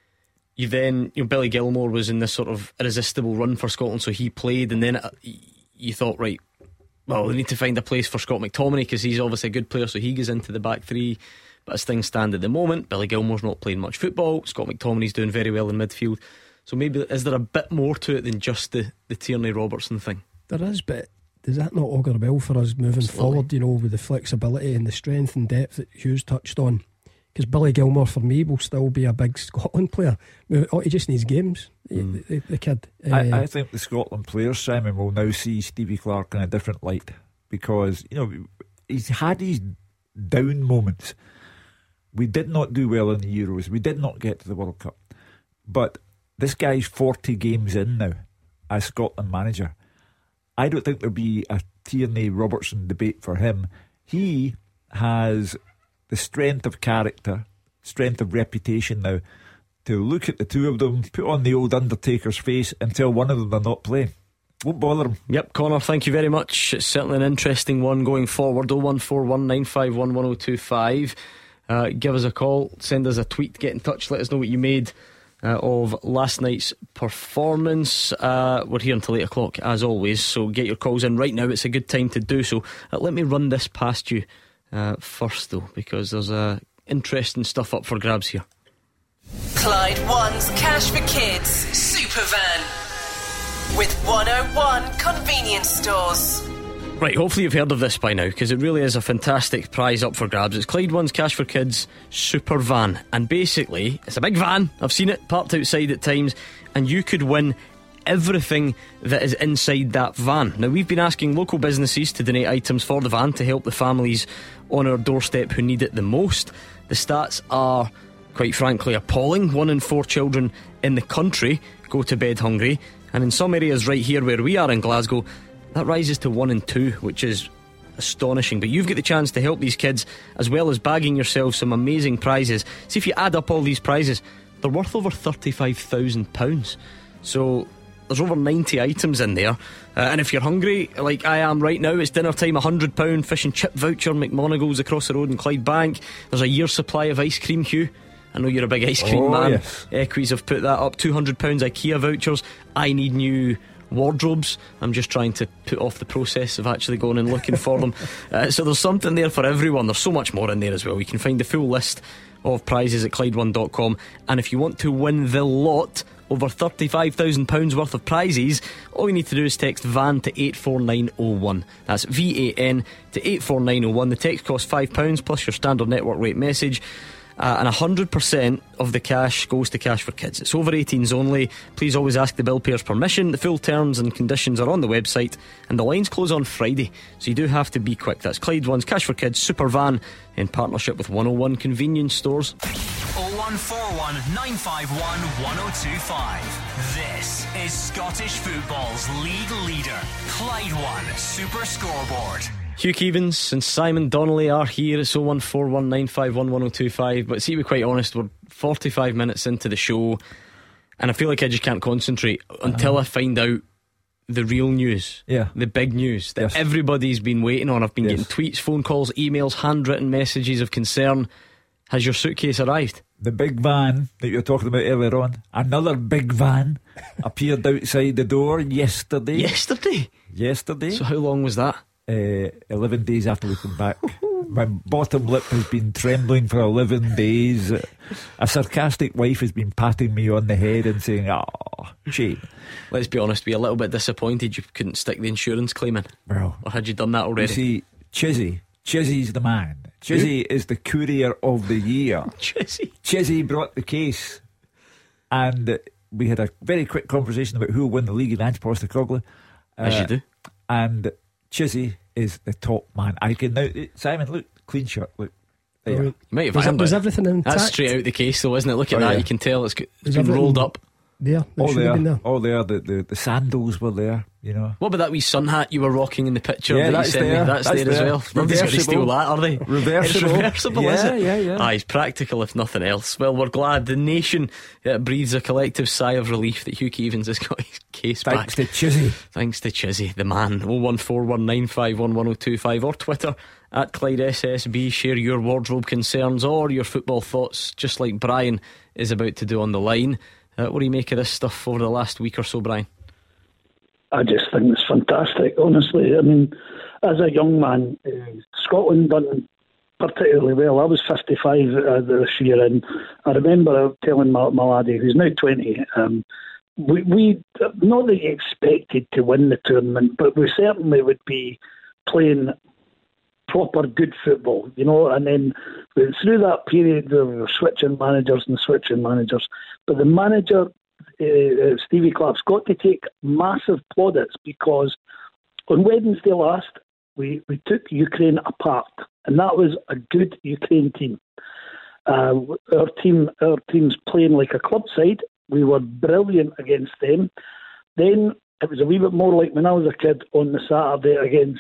you then, you know, Billy Gilmore was in this sort of irresistible run for Scotland, so he played, and then you thought, right, well, we need to find a place for Scott McTominay because he's obviously a good player, so he goes into the back 3. But as things stand at the moment, Billy Gilmore's not playing much football, Scott McTominay's doing very well in midfield. So maybe, is there a bit more to it than just the Tierney Robertson thing? There is, but does that not augur well for us moving forward, you know, with the flexibility and the strength and depth that Hughes touched on? Because Billy Gilmore for me will still be a big Scotland player. He just needs games, the kid. I think the Scotland players, Simon, will now see Stevie Clarke in a different light, because, you know, he's had his down moments. We did not do well in the Euros, we did not get to the World Cup, but this guy's 40 games in now as Scotland manager. I don't think there'll be a Tierney Robertson debate for him. He has the strength of character, strength of reputation now, to look at the two of them, put on the old Undertaker's face and tell one of them they're not playing. Won't bother him. Yep, Connor, thank you very much. It's certainly an interesting one going forward. 01419511025. Give us a call, send us a tweet, get in touch, let us know what you made of last night's performance. We're here until 8 o'clock as always, so get your calls in right now. It's a good time to do so. Let me run this past you first though, because there's interesting stuff up for grabs here. Clyde One's Cash for Kids Supervan with 101 convenience stores. Right, hopefully you've heard of this by now, because it really is a fantastic prize up for grabs. It's Clyde One's Cash for Kids Super Van, and basically it's a big van, I've seen it parked outside at times, and you could win everything that is inside that van. Now, we've been asking local businesses to donate items for the van to help the families on our doorstep who need it the most. The stats are, quite frankly, appalling. 1 in 4 children in the country go to bed hungry, and in some areas right here where we are in Glasgow, that rises to 1 in 2, which is astonishing. But you've got the chance to help these kids, as well as bagging yourself some amazing prizes. See, if you add up all these prizes, they're worth over £35,000. So there's over 90 items in there, and if you're hungry like I am right now, it's dinner time. £100 fish and chip voucher, McMonagle's across the road in Clydebank. There's a year's supply of ice cream, Hugh. I know you're a big ice cream man. Yes. Equis have put that up. £200 IKEA vouchers. I Need New wardrobes. I'm just trying to put off the process of actually going and looking for them. So there's something there for everyone. There's so much more in there as well. You can find the full list of prizes at Clyde1.com. And if you want to win the lot, over £35,000 worth of prizes, all you need to do is text VAN to 84901. That's VAN to 84901. The text costs £5 plus your standard network rate message. And 100% of the cash goes to Cash for Kids. It's over 18s only. Please always ask the bill payer's permission. The full terms and conditions are on the website, and the lines close on Friday, so you do have to be quick. That's Clyde One's Cash for Kids Super Van in partnership with 101 Convenience Stores. 0141 951 1025. This is Scottish football's league leader, Clyde One Super Scoreboard. Hugh Keevins and Simon Donnelly are here. It's 01419511025. But see, to be quite honest, we're 45 minutes into the show, and I feel like I just can't concentrate until I find out the real news. Yeah. The big news that everybody's been waiting on. I've been getting tweets, phone calls, emails, handwritten messages of concern. Has your suitcase arrived? The big van that you were talking about earlier on, another big van appeared outside the door yesterday. Yesterday. So how long was that? 11 days after we come back. My bottom lip has been trembling for 11 days. A sarcastic wife has been patting me on the head and saying, "Oh, shame." Let's be honest, we're a little bit disappointed you couldn't stick the insurance claim in. Well, or had you done that already? You see, Chizzy's the man. Chizzy is the courier of the year. Chizzy brought the case, and we had a very quick conversation about who will win the league in Ange Postecoglou. As you do. And Chizzy is the top man. I can now, Simon, look, clean shirt, look. There. You might have was everything intact? That's straight out the case, though, isn't it? Look at that, you can tell it's been rolled up. There, all there. The sandals were there, you know. What about that wee sun hat you were rocking in the picture? Yeah, that's there. That's there as well. Nobody's going to steal that, are they? Reversible. It's reversible, is it? Yeah. It's practical if nothing else. Well, we're glad the nation breathes a collective sigh of relief that Hugh Keevins has got his case back. Thanks to Chizzy, the man. 01419511025 or Twitter at Clyde SSB. Share your wardrobe concerns or your football thoughts, just like Brian is about to do on the line. What do you make of this stuff over the last week or so, Brian? I just think it's fantastic, honestly. I mean, as a young man, Scotland done particularly well. I was 55 this year, and I remember telling my laddie, who's now 20, we not that you expected to win the tournament, but we certainly would be playing proper good football, you know. And then through that period we were switching managers, but the manager Stevie Clarke's got to take massive plaudits, because on Wednesday last we took Ukraine apart, and that was a good Ukraine team. Our team's playing like a club side. We were brilliant against them. Then it was a wee bit more like when I was a kid on the Saturday against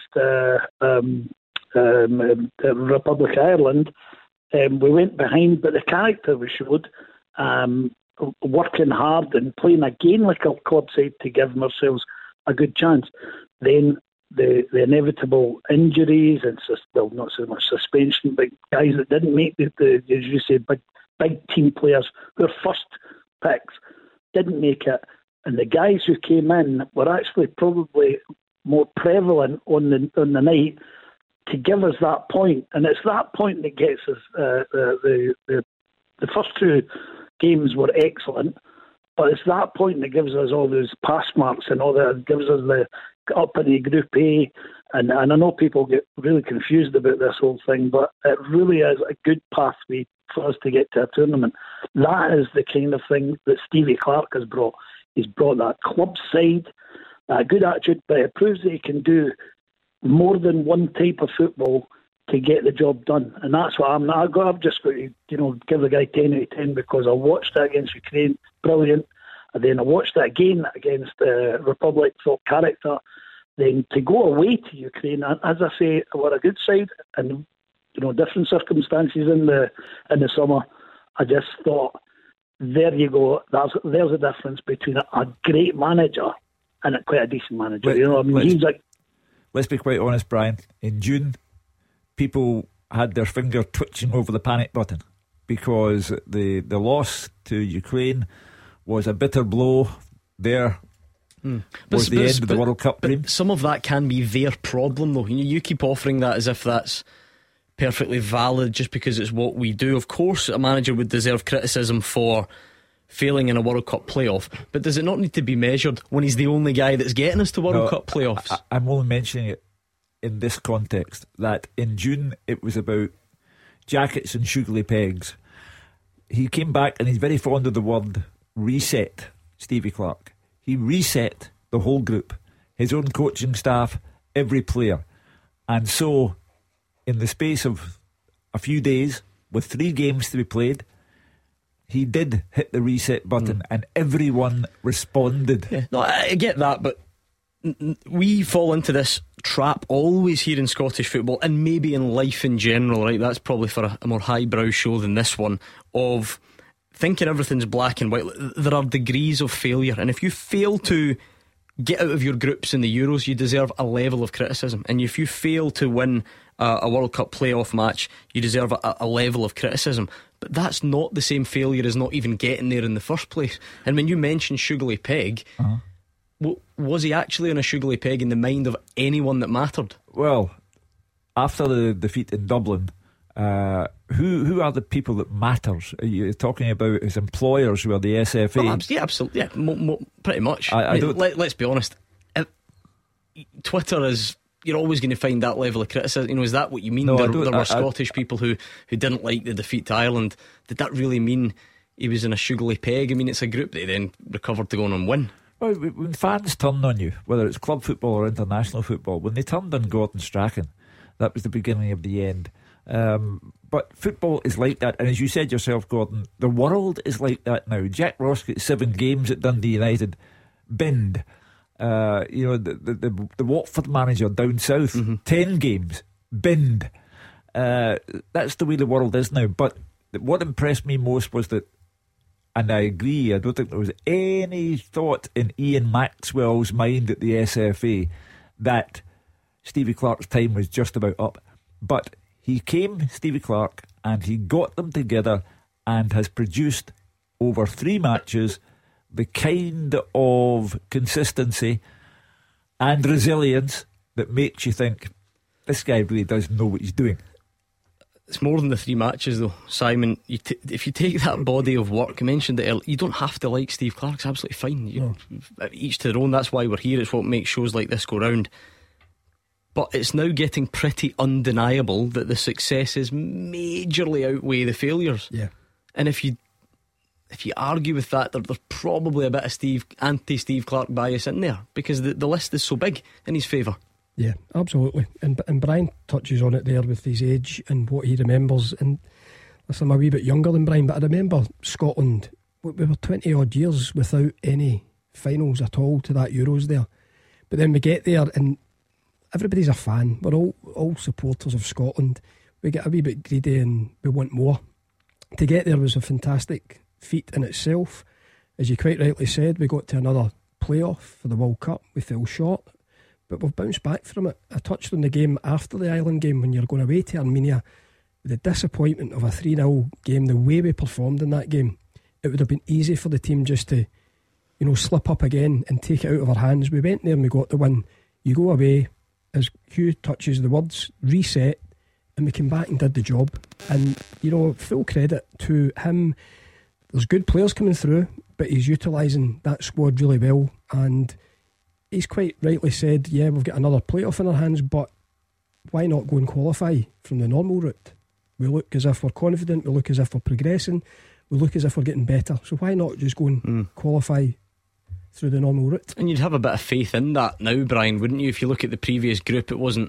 Republic of Ireland. We went behind, but the character we showed, working hard and playing again like a club side to give ourselves a good chance. Then the inevitable injuries and not so much suspension, but guys that didn't make the as you say, big team players who were first picks didn't make it, and the guys who came in were actually probably more prevalent on the night to give us that point. And it's that point that gets us. The first two games were excellent, but it's that point that gives us all those pass marks and all that. It gives us the up in the Group A, and I know people get really confused about this whole thing, but it really is a good pathway for us to get to a tournament. That is the kind of thing that Stevie Clarke has brought. He's brought that club side, a good attitude, but it proves that he can do more than one type of football to get the job done. And that's what I've just got to, give the guy 10 out of 10, because I watched that against Ukraine, brilliant. And then I watched that again against Republic, thought character. Then to go away to Ukraine, as I say, we're a good side, and different circumstances in the summer. I just thought, there you go. There's a difference between a great manager and quite a decent manager. Let's be quite honest, Brian. In June, people had their finger twitching over the panic button, because the loss to Ukraine was a bitter blow. Their was the end of the World Cup dream. Some of that can be their problem, though. You keep offering that as if that's perfectly valid just because it's what we do. Of course, a manager would deserve criticism for failing in a World Cup playoff, but does it not need to be measured when he's the only guy that's getting us to World Cup playoffs? I'm only mentioning it in this context, that in June it was about jackets and sugary pegs. He came back, and he's very fond of the word reset, Stevie Clarke. He reset the whole group, his own coaching staff, every player. And so, in the space of a few days, with 3 games to be played, he did hit the reset button, and everyone responded. Yeah. No, I get that, but we fall into this trap always here in Scottish football, and maybe in life in general, right? That's probably for a more highbrow show than this one, of thinking everything's black and white. There are degrees of failure, and if you fail to get out of your groups in the Euros, you deserve a level of criticism. And if you fail to win a World Cup playoff match, you deserve a level of criticism. But that's not the same failure as not even getting there in the first place. And when you mention Sugarly Peg, was he actually on a Sugarly Peg in the mind of anyone that mattered? Well, after the defeat in Dublin, who are the people that matters? Are you talking about his employers, who are the SFA? Well, yeah, absolutely. Yeah, pretty much. Let's be honest. Twitter is. You're always going to find that level of criticism. Is that what you mean? No, there were Scottish people who didn't like the defeat to Ireland. Did that really mean he was in a Sugarly Peg? I mean, it's a group that he then recovered to go on and win. Well, when fans turn on you, whether it's club football or international football, when they turned on Gordon Strachan, that was the beginning of the end. But football is like that, and as you said yourself, Gordon, the world is like that now. Jack Ross got 7 games at Dundee United, binned. The Watford manager down south, 10 games, binned. That's the way the world is now. But what impressed me most was that, and I agree, I don't think there was any thought in Ian Maxwell's mind at the SFA that Stevie Clarke's time was just about up. But he came, Stevie Clarke, and he got them together and has produced over 3 matches the kind of consistency and resilience that makes you think this guy really does know what he's doing. It's more than the 3 matches, though, Simon. If you take that body of work, I mentioned it earlier, you don't have to like Steve Clarke. It's absolutely fine. Each to their own. That's why we're here. It's what makes shows like this go round. But it's now getting pretty undeniable that the successes majorly outweigh the failures. Yeah. And if you argue with that, there's probably a bit of anti-Steve Clarke bias in there, because the list is so big in his favour. Yeah, absolutely. And Brian touches on it there with his age and what he remembers. And listen, I'm a wee bit younger than Brian, but I remember Scotland, we were 20 odd years without any finals at all to that Euros there. But then we get there and everybody's a fan. We're all supporters of Scotland. We get a wee bit greedy and we want more. To get there was a fantastic feat in itself. As you quite rightly said, we got to another playoff for the World Cup. We fell short, but we've bounced back from it. I touched on the game after the Ireland game when you're going away to Armenia. The disappointment of a 3-0 game, the way we performed in that game, it would have been easy for the team just to slip up again and take it out of our hands. We went there and we got the win. You go away, as Hugh touches the words, reset, and we came back and did the job. And full credit to him. There's good players coming through, but he's utilising that squad really well. And he's quite rightly said, yeah, we've got another playoff in our hands, but why not go and qualify from the normal route? We look as if we're confident, we look as if we're progressing, we look as if we're getting better. So why not just go and qualify through the normal route? And you'd have a bit of faith in that now, Brian, wouldn't you? If you look at the previous group, it wasn't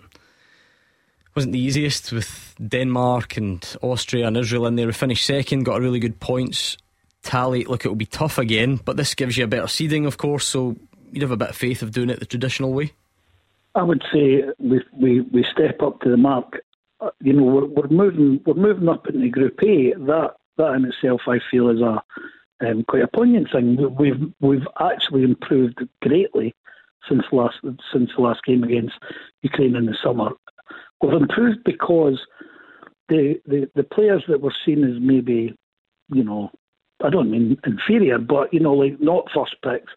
the easiest, with Denmark and Austria and Israel in there. We finished second, got a really good points tally. Look, it'll be tough again, but this gives you a better seeding, of course, so you'd have a bit of faith of doing it the traditional way. I would say we step up to the mark. We're moving up into Group A. That in itself, I feel, is quite a poignant thing. We've actually improved greatly since the last game against Ukraine in the summer. We've improved because the players that were seen as maybe, I don't mean inferior, but like not first picks,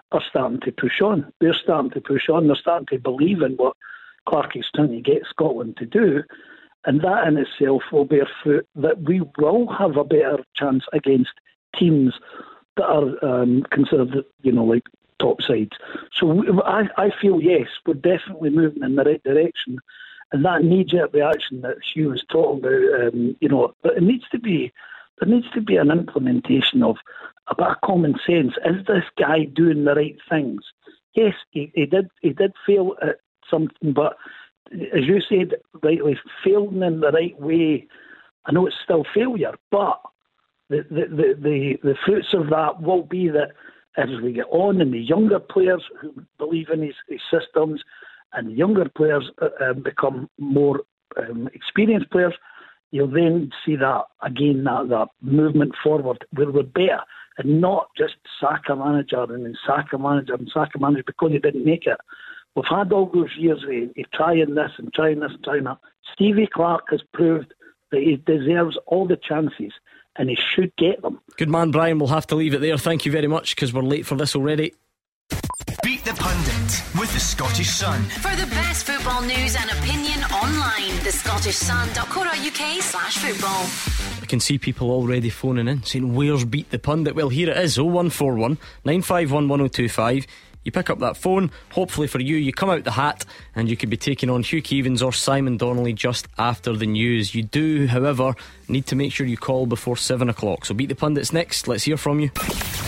are starting to push on. They're starting to push on. They're starting to believe in what Clark is trying to get Scotland to do. And that in itself will bear fruit that we will have a better chance against teams that are considered, like top sides. So I feel, yes, we're definitely moving in the right direction. And that knee-jerk reaction that Hugh was talking about, there needs to be an implementation of a bit of common sense. Is this guy doing the right things? Yes, he did fail at something, but as you said rightly, failing in the right way, I know it's still failure, but the fruits of that will be that as we get on, and the younger players who believe in his systems, and the younger players become more experienced players, you'll then see that again, that movement forward where we're better, and not just sack a manager and then sack a manager and sack a manager because he didn't make it. We've had all those years of trying this and trying this and trying that. Stevie Clark has proved that he deserves all the chances and he should get them. Good man, Brian. We'll have to leave it there. Thank you very much, because we're late for this already. Beat the Pundit with the Scottish Sun. For the best football news and opinion online, thescottishsun.co.uk/football. I can see people already phoning in saying, where's Beat the Pundit? Well, here it is, 0141 951 1025. You pick up that phone, hopefully for you come out the hat, and you could be taking on Hugh Keevins or Simon Donnelly just after the news. You do, however, need to make sure you call before 7 o'clock. So Beat the Pundit's next. Let's hear from you.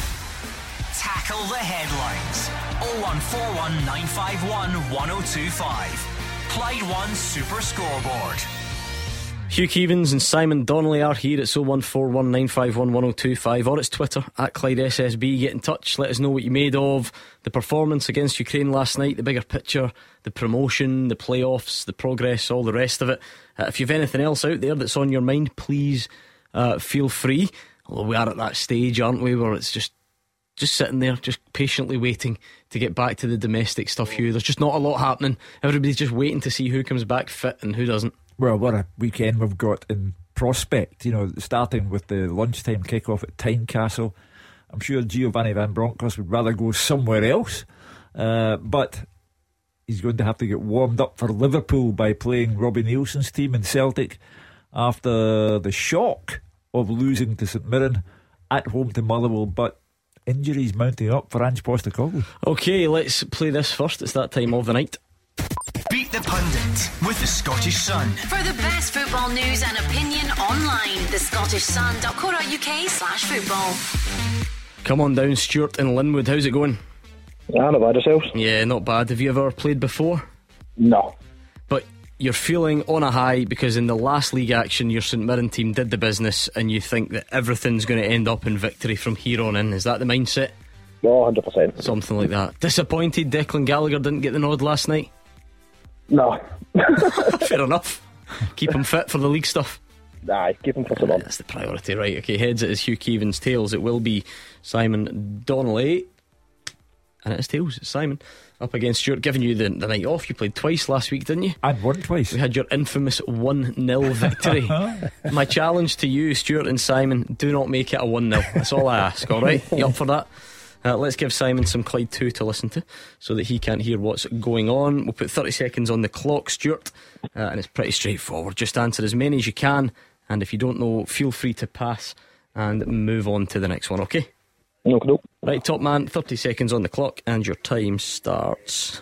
Tackle the headlines. 0141 951 1025. Clyde One Super Scoreboard. Hugh Keevins and Simon Donnelly are here. It's 0141 951 1025, or it's Twitter at Clyde SSB. Get in touch, let us know what you made of the performance against Ukraine last night, the bigger picture, the promotion, the playoffs, the progress, all the rest of it. If you've anything else out there that's on your mind, please feel free. Although we are at that stage, aren't we, where it's just sitting there, just patiently waiting to get back to the domestic stuff, Hugh. There's just not a lot happening. Everybody's just waiting to see who comes back fit and who doesn't. Well, what a weekend we've got in prospect, starting with the lunchtime kick-off at Tynecastle. I'm sure Giovanni Van Bronckhorst would rather go somewhere else, but he's going to have to get warmed up for Liverpool by playing Robbie Nielsen's team in Celtic after the shock of losing to St Mirren at home to Motherwell, but injuries mounting up for Ange Postecoglou. OK, let's play this first. It's that time of the night. Beat the Pundit with the Scottish Sun. For the best football news and opinion online, thescottishsun.co.uk/football. Come on down, Stuart in Linwood. How's it going? Yeah, not bad yourselves. Yeah, not bad. Have you ever played before? No. But you're feeling on a high because in the last league action your St Mirren team did the business, and you think that everything's going to end up in victory from here on in. Is that the mindset? No, 100%. Something like that. Disappointed Declan Gallagher didn't get the nod last night? No. Fair enough. Keep him fit for the league stuff. Nah, keep him fit on. That's the priority, right? Okay, heads it is Hugh Keevins, tails it will be Simon Donnelly. And it is tails, it's Simon up against Stuart, giving you the night off. You played twice last week, didn't you? And won twice. We had your infamous 1-0 victory. My challenge to you, Stuart and Simon, do not make it a 1-0. That's all I ask, alright? You up for that? Let's give Simon some Clyde 2 to listen to so that he can't hear what's going on. We'll put 30 seconds on the clock, Stuart, and it's pretty straightforward. Just answer as many as you can, and if you don't know, feel free to pass and move on to the next one, okay? No. Right, top man, 30 seconds on the clock, and your time starts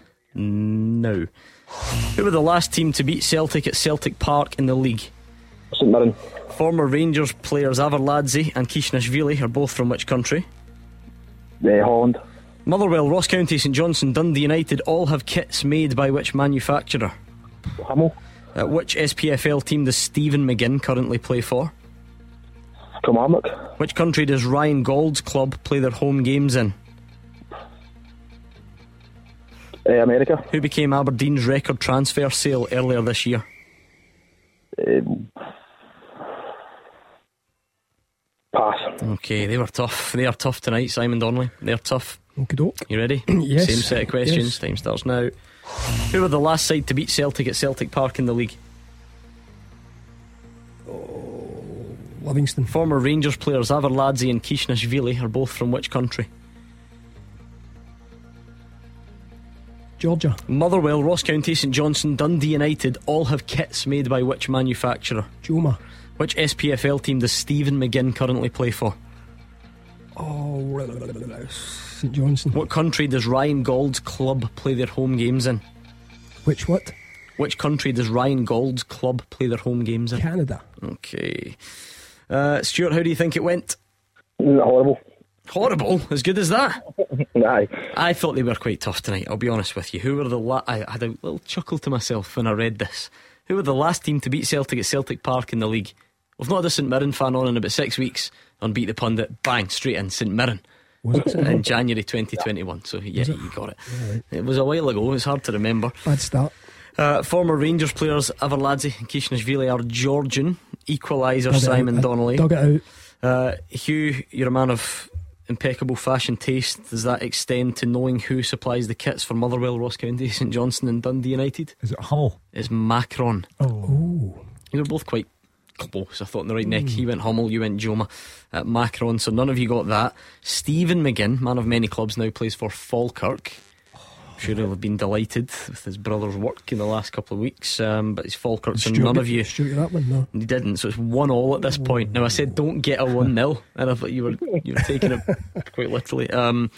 now. Who were the last team to beat Celtic at Celtic Park in the league? St Mirren. Former Rangers players Averladze and Kishnashvili are both from which country? Holland. Motherwell, Ross County, St Johnstone, Dundee United all have kits made by which manufacturer? Hummel. Which SPFL team does Stephen McGinn currently play for? Kilmarnock. Which country does Ryan Gould's club play their home games in? America. Who became Aberdeen's record transfer sale earlier this year? Pass. Okay, they were tough. They are tough tonight, Simon Donnelly. They're tough. Okey-doke. You ready? Yes. Same set of questions. Yes. Time starts now. Who were the last side to beat Celtic at Celtic Park in the league? Livingston. Former Rangers players Averladze and Kishnashvili are both from which country? Georgia. Motherwell, Ross County, St Johnstone, Dundee United all have kits made by which manufacturer? Joma. Which SPFL team does Stephen McGinn currently play for? St Johnstone. What country does Ryan Gould's club play their home games in? Which what? Which country does Ryan Gould's club play their home games in? Canada. Okay. Stuart, how do you think it went? Horrible. Horrible? As good as that? Aye. I thought they were quite tough tonight, I'll be honest with you. Who were the I had a little chuckle to myself when I read this. Who were the last team to beat Celtic at Celtic Park in the league? We've not had a St Mirren fan on in about 6 weeks. On Beat the Pundit, bang, straight in St Mirren. Was it in January 2021. So yeah, you got it. Right. It was a while ago. It's hard to remember. Bad start. Former Rangers players Everladze and Kishnashvili are Georgian. Equaliser Simon Donnelly. Dug it out. Hugh, you're a man of impeccable fashion taste. Does that extend to knowing who supplies the kits for Motherwell, Ross County, St Johnstone and Dundee United? Is it Hummel? It's Macron. Oh. You were both quite close, I thought, in the right neck. He went Hummel, you went Joma. Macron, so none of you got that. Stephen McGinn, man of many clubs, now plays for Falkirk. I'm sure he'll have been delighted with his brother's work in the last couple of weeks, but it's Falkirk, so none of you. Stuart, that one, no. You didn't, so it's 1-1 at this point. Now I said don't get a 1-0, and I thought you were taking it quite literally.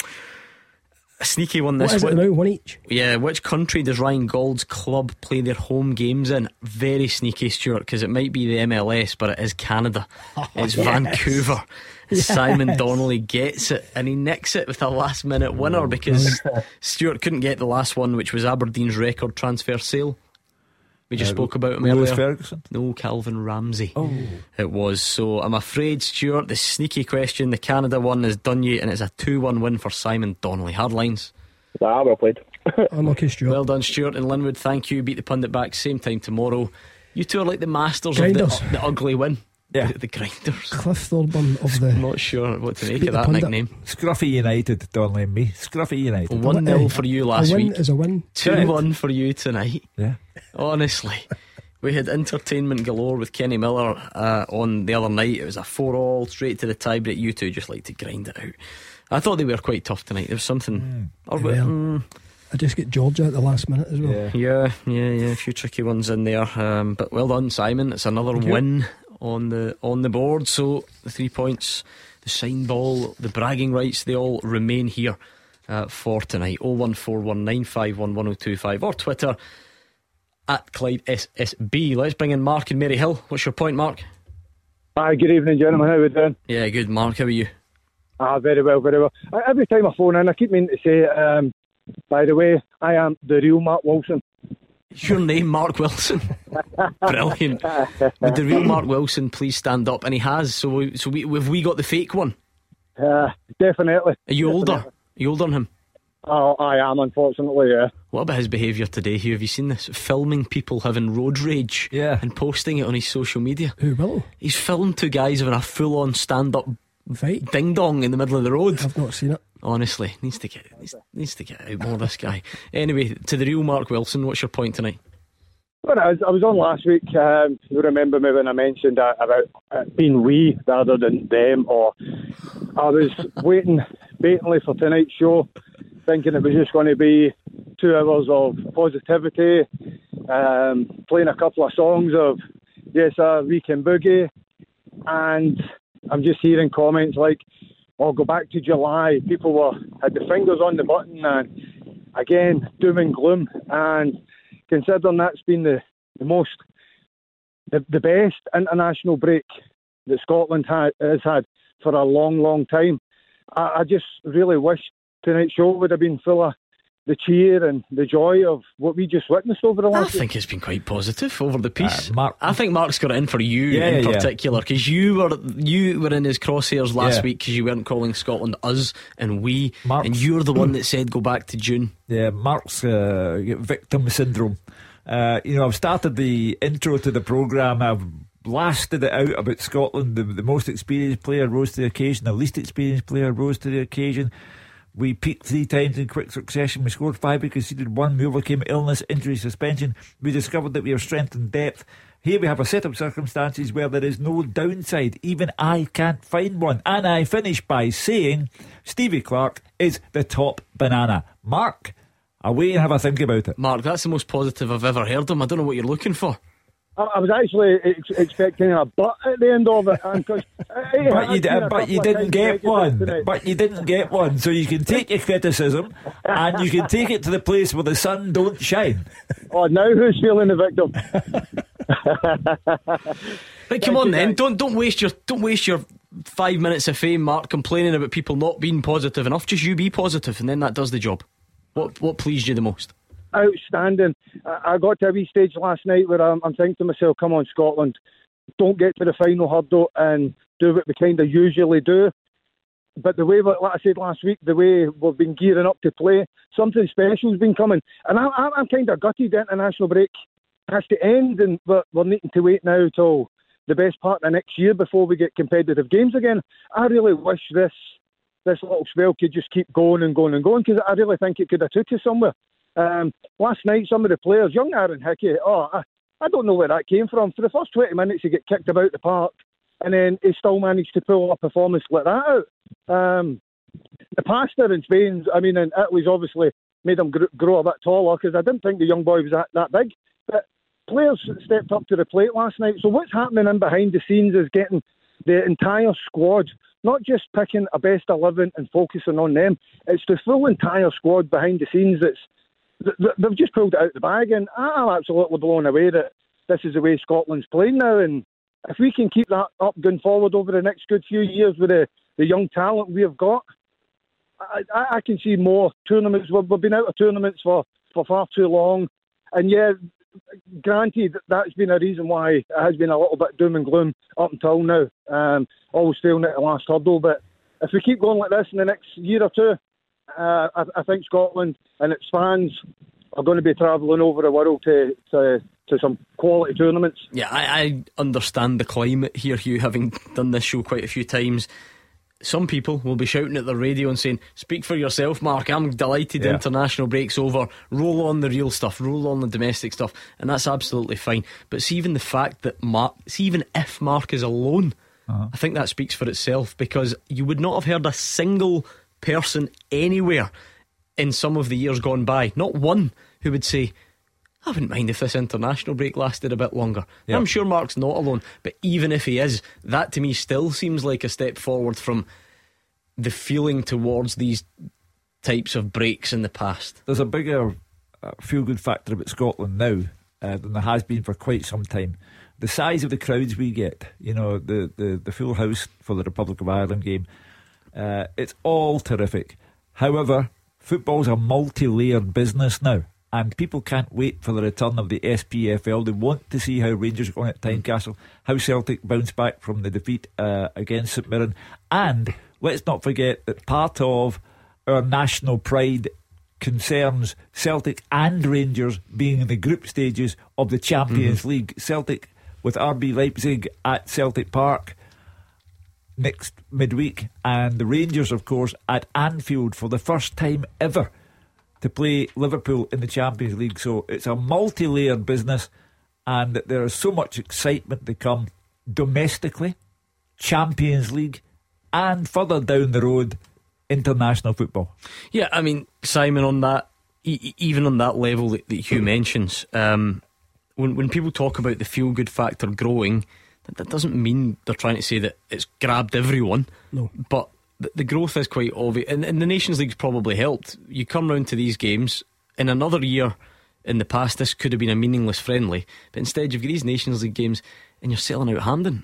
A sneaky one this week. What is it now? One each? Yeah, which country does Ryan Gould's club play their home games in? Very sneaky, Stuart, because it might be the MLS, but it is Canada. It's Vancouver. Yes. Simon Donnelly gets it, and he nicks it with a last minute winner because Stuart couldn't get the last one, which was Aberdeen's record transfer sale. We just spoke about him earlier. Ferguson? No, Calvin Ramsey. It was. So I'm afraid, Stuart, the sneaky question, the Canada one has done you, and it's a 2-1 win for Simon Donnelly. Hard lines. Well played. Unlucky, Stuart. Well done, Stuart and Linwood. Thank you. Beat the Pundit back same time tomorrow. You two are like the masters Grinders. of the ugly win. Yeah. The Grinders. Cliff Thorburn of the. I'm not sure what to make Beat of the that Pundit. nickname. Scruffy United, Donnelly and me. Scruffy United. 1-0 for you last a win week. is a win. 2-1 for you tonight. Yeah. Honestly. We had entertainment galore with Kenny Miller on the other night. It was a 4-all straight to the tie break. You two just like to grind it out. I thought they were quite tough tonight. There was something I just get Georgia at the last minute as well. Yeah, a few tricky ones in there, but well done, Simon. It's another win on the board. So the 3 points, the sign ball, the bragging rights, they all remain here for tonight. 01419511025 or Twitter at Clyde SSB. Let's bring in Mark and Mary Hill. What's your point, Mark? Hi, good evening, gentlemen. How are we doing? Yeah, good, Mark. How are you? Very well, very well. Every time I phone in, I keep meaning to say, by the way, I am the real Mark Wilson. Your name, Mark Wilson. Brilliant. Would the real Mark Wilson please stand up? And he has. So have we got the fake one? Definitely. Are you older? Are you older than him? Oh, I am, unfortunately, yeah. What about his behaviour today, Hugh? Have you seen this? Filming people having road rage and posting it on his social media. Who will? He's filmed two guys having a full-on stand-up fight, ding-dong in the middle of the road. I've not seen it. Honestly, needs to get out more, this guy. Anyway, to the real Mark Wilson, what's your point tonight? Well, I was on last week. You remember me when I mentioned about being we rather than them, or I was waiting blatantly for tonight's show, thinking it was just going to be 2 hours of positivity, playing a couple of songs of Yes Sir, We Can Boogie, and I'm just hearing comments like, "Oh, go back to July." People had the fingers on the button, and again, doom and gloom. And considering that's been the best international break that Scotland has had for a long, long time, I just really wish tonight's show would have been full of the cheer and the joy of what we just witnessed over the last week. I think it's been quite positive over the piece. Mark, I think Mark's got it in for you in particular, because you were in his crosshairs last week because you weren't calling Scotland us and we, and you're the one that said go back to June. Yeah, Mark's victim syndrome. I've started the intro to the programme. I've blasted it out about Scotland. The most experienced player rose to the occasion, the least experienced player rose to the occasion. We peaked 3 times in quick succession. We scored 5, we conceded 1. We overcame illness, injury, suspension. We discovered that we have strength and depth. Here we have a set of circumstances where there is no downside. Even I can't find one. And I finish by saying Stevie Clarke is the top banana. Mark, away and have a think about it. Mark, that's the most positive I've ever heard him. I don't know what you're looking for. I was actually expecting a but at the end of it, But you didn't get one. But you didn't get one. So you can take your criticism and you can take it to the place where the sun don't shine. Oh, now who's feeling the victim? Right, come on then. Don't waste your 5 minutes of fame, Mark, complaining about people not being positive enough. Just you be positive, and then that does the job. What pleased you the most? Outstanding. I got to a wee stage last night where I'm thinking to myself, come on Scotland, don't get to the final hurdle and do what we kind of usually do. But the way, like I said last week, the way we've been gearing up to play, something special's been coming. And I'm kind of gutted the international break has to end, and we're needing to wait now till the best part of next year before we get competitive games again. I really wish this little spell could just keep going and going and going, because I really think it could have took us somewhere. Last night, some of the players, young Aaron Hickey, I don't know where that came from. For the first 20 minutes, he get kicked about the park, and then he still managed to pull a performance like that out. The pastor in Spain, in Italy's obviously made him grow a bit taller, because I didn't think the young boy was that big. But players stepped up to the plate last night. So what's happening in behind the scenes is getting the entire squad, not just picking a best 11 and focusing on them. It's the full entire squad behind the scenes they've just pulled it out the bag, and I'm absolutely blown away that this is the way Scotland's playing now. And if we can keep that up going forward over the next good few years with the young talent we have got, I can see more tournaments. We've been out of tournaments for far too long, and yeah, granted, that's been a reason why it has been a little bit doom and gloom up until now. Always failing at the last hurdle, but if we keep going like this in the next year or two, I think Scotland and its fans are going to be travelling over the world to some quality tournaments. Yeah, I understand the climate here, Hugh, having done this show quite a few times. Some people will be shouting at the radio and saying, speak for yourself, Mark, I'm delighted the international break's over, roll on the real stuff, roll on the domestic stuff, and that's absolutely fine. But see, even the fact that even if Mark is alone, I think that speaks for itself, because you would not have heard a single person anywhere in some of the years gone by, not one, who would say, I wouldn't mind if this international break lasted a bit longer. I'm sure Mark's not alone, but even if he is, that to me still seems like a step forward from the feeling towards these types of breaks in the past. There's a bigger feel-good factor about Scotland now than there has been for quite some time. The size of the crowds we get, the full house for the Republic of Ireland game, it's all terrific. However, football's a multi-layered business now, and people can't wait for the return of the SPFL. They want to see how Rangers are going at Tynecastle, how Celtic bounce back from the defeat against St Mirren, and let's not forget that part of our national pride concerns Celtic and Rangers being in the group stages of the Champions League. Celtic with RB Leipzig at Celtic Park next midweek, and the Rangers, of course, at Anfield for the first time ever to play Liverpool in the Champions League. So it's a multi-layered business, and there is so much excitement to come domestically, Champions League, and further down the road, international football. Yeah, I mean, Simon, on that, even on that level that Hugh mentions, when people talk about the feel-good factor growing, that doesn't mean they're trying to say that it's grabbed everyone. No. But the growth is quite obvious, and the Nations League's probably helped. You come round to these games, in another year in the past this could have been a meaningless friendly, but instead you've got these Nations League games and you're selling out Hampden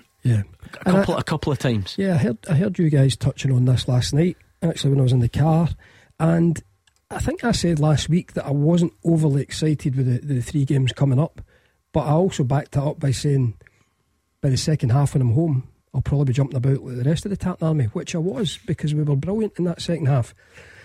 a couple of times. Yeah, I heard you guys touching on this last night, actually, when I was in the car, and I think I said last week that I wasn't overly excited with the 3 games coming up, but I also backed it up by saying by the second half when I'm home, I'll probably be jumping about like the rest of the Tartan Army, which I was, because we were brilliant in that second half.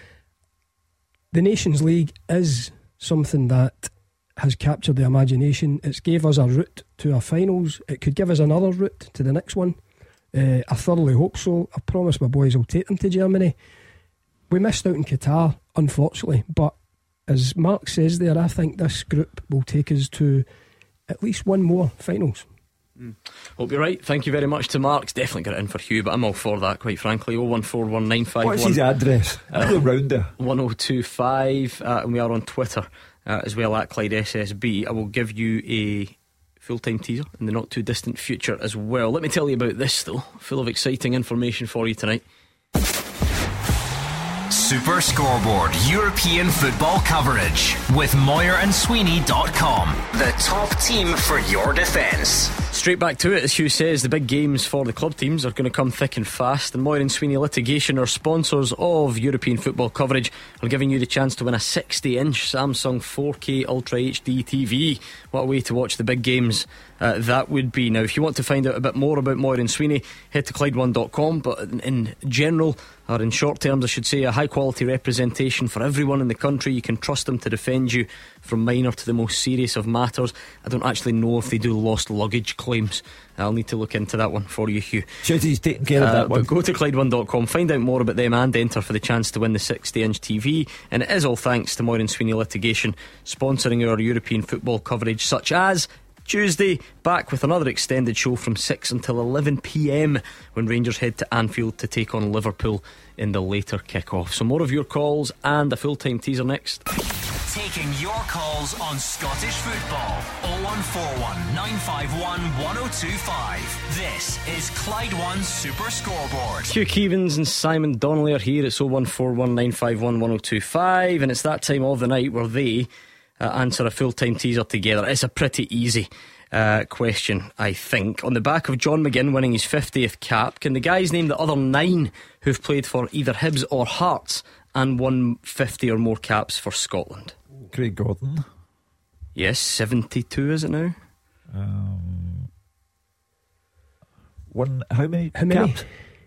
The Nations League is something that has captured the imagination. It's gave us a route to our finals. It could give us another route to the next one. I thoroughly hope so. I promise my boys will take them to Germany. We missed out in Qatar, unfortunately, but as Mark says there, I think this group will take us to at least one more finals. Hope you're right. Thank you very much to Mark. It's definitely got it in for Hugh, but I'm all for that, quite frankly. 0141951. What's his address? Go round there. 1025, and we are on Twitter as well at Clyde SSB. I will give you a full-time teaser in the not too distant future as well. Let me tell you about this though, full of exciting information for you tonight. Super Scoreboard European football coverage with MoyerandSweeney.com. The top team for your defence. Straight back to it, as Hugh says, the big games for the club teams are going to come thick and fast, and Moyer and Sweeney Litigation are sponsors of European football coverage, are giving you the chance to win a 60-inch Samsung 4K Ultra HD TV. What a way to watch the big games that would be. Now, if you want to find out a bit more about Moyer and Sweeney, head to Clyde1.com. But in general, or in short terms I should say, a high quality representation for everyone in the country. You can trust them to defend you from minor to the most serious of matters. I don't actually know if they do lost luggage claims. I'll need to look into that one for you, Hugh. He's taking care of that one. But go to Clyde1.com, find out more about them, and enter for the chance to win the 60-inch TV. And it is all thanks to Moyer and Sweeney Litigation sponsoring our European football coverage, such as Tuesday, back with another extended show from 6 until 11pm when Rangers head to Anfield to take on Liverpool in the later kick-off. So more of your calls and a full-time teaser next. Taking your calls on Scottish football. 0141 951 1025. This is Clyde One Super Scoreboard. Hugh Keevins and Simon Donnelly are here. It's 0141 951 1025, and it's that time of the night where they answer a full-time teaser together. It's a pretty easy question, I think. On the back of John McGinn winning his 50th cap, can the guys name the other 9 who've played for either Hibs or Hearts and won 50 or more caps for Scotland? Craig Gordon. Yes, 72 is it now? How many caps?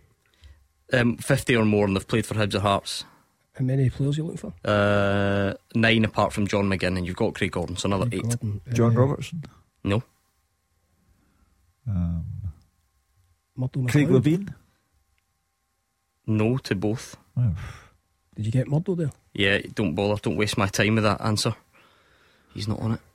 50 or more, and they've played for Hibs or Hearts. How many players are you looking for? 9 apart from John McGinn, and you've got Craig Gordon, so another 8. John Robertson? No. Craig Levine? No to both. Did you get Murdo there? Yeah, don't bother, don't waste my time with that answer. He's not on it.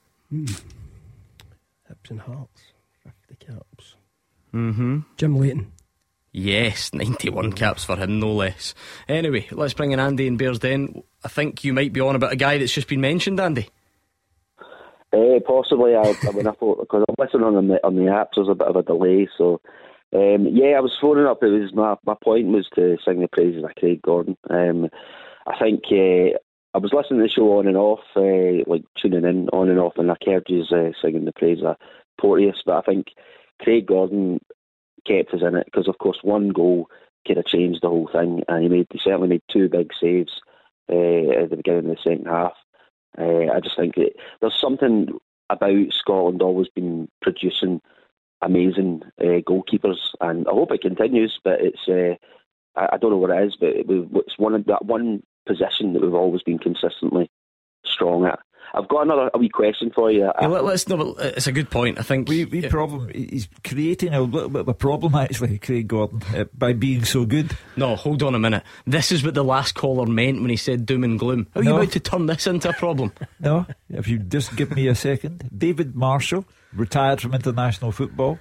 Hibs and Hearts, 50 caps. Jim Leighton. Yes, 91 caps for him, no less. Anyway, let's bring in Andy in Bearsden. I think you might be on about a guy that's just been mentioned, Andy. Possibly. I thought, because I'm listening on the apps, there's a bit of a delay. So, I was phoning up. It was my point was to sing the praises of Craig Gordon. I think I was listening to the show on and off, like tuning in on and off, and I heard you singing the praises of Porteous. But I think Craig Gordon kept us in it because, of course, one goal could have changed the whole thing, and he certainly made 2 big saves at the beginning of the second half. I just think there's something about Scotland always been producing amazing goalkeepers, and I hope it continues. But it's I don't know what it is, but it's one position that we've always been consistently strong at. I've got a wee question for you. It's a good point. I think problem. He's creating a little bit of a problem, actually, Craig Gordon, by being so good. No, hold on a minute. This is what the last caller meant when he said doom and gloom. How are you about to turn this into a problem? No, if you just give me a second. David Marshall, retired from international football.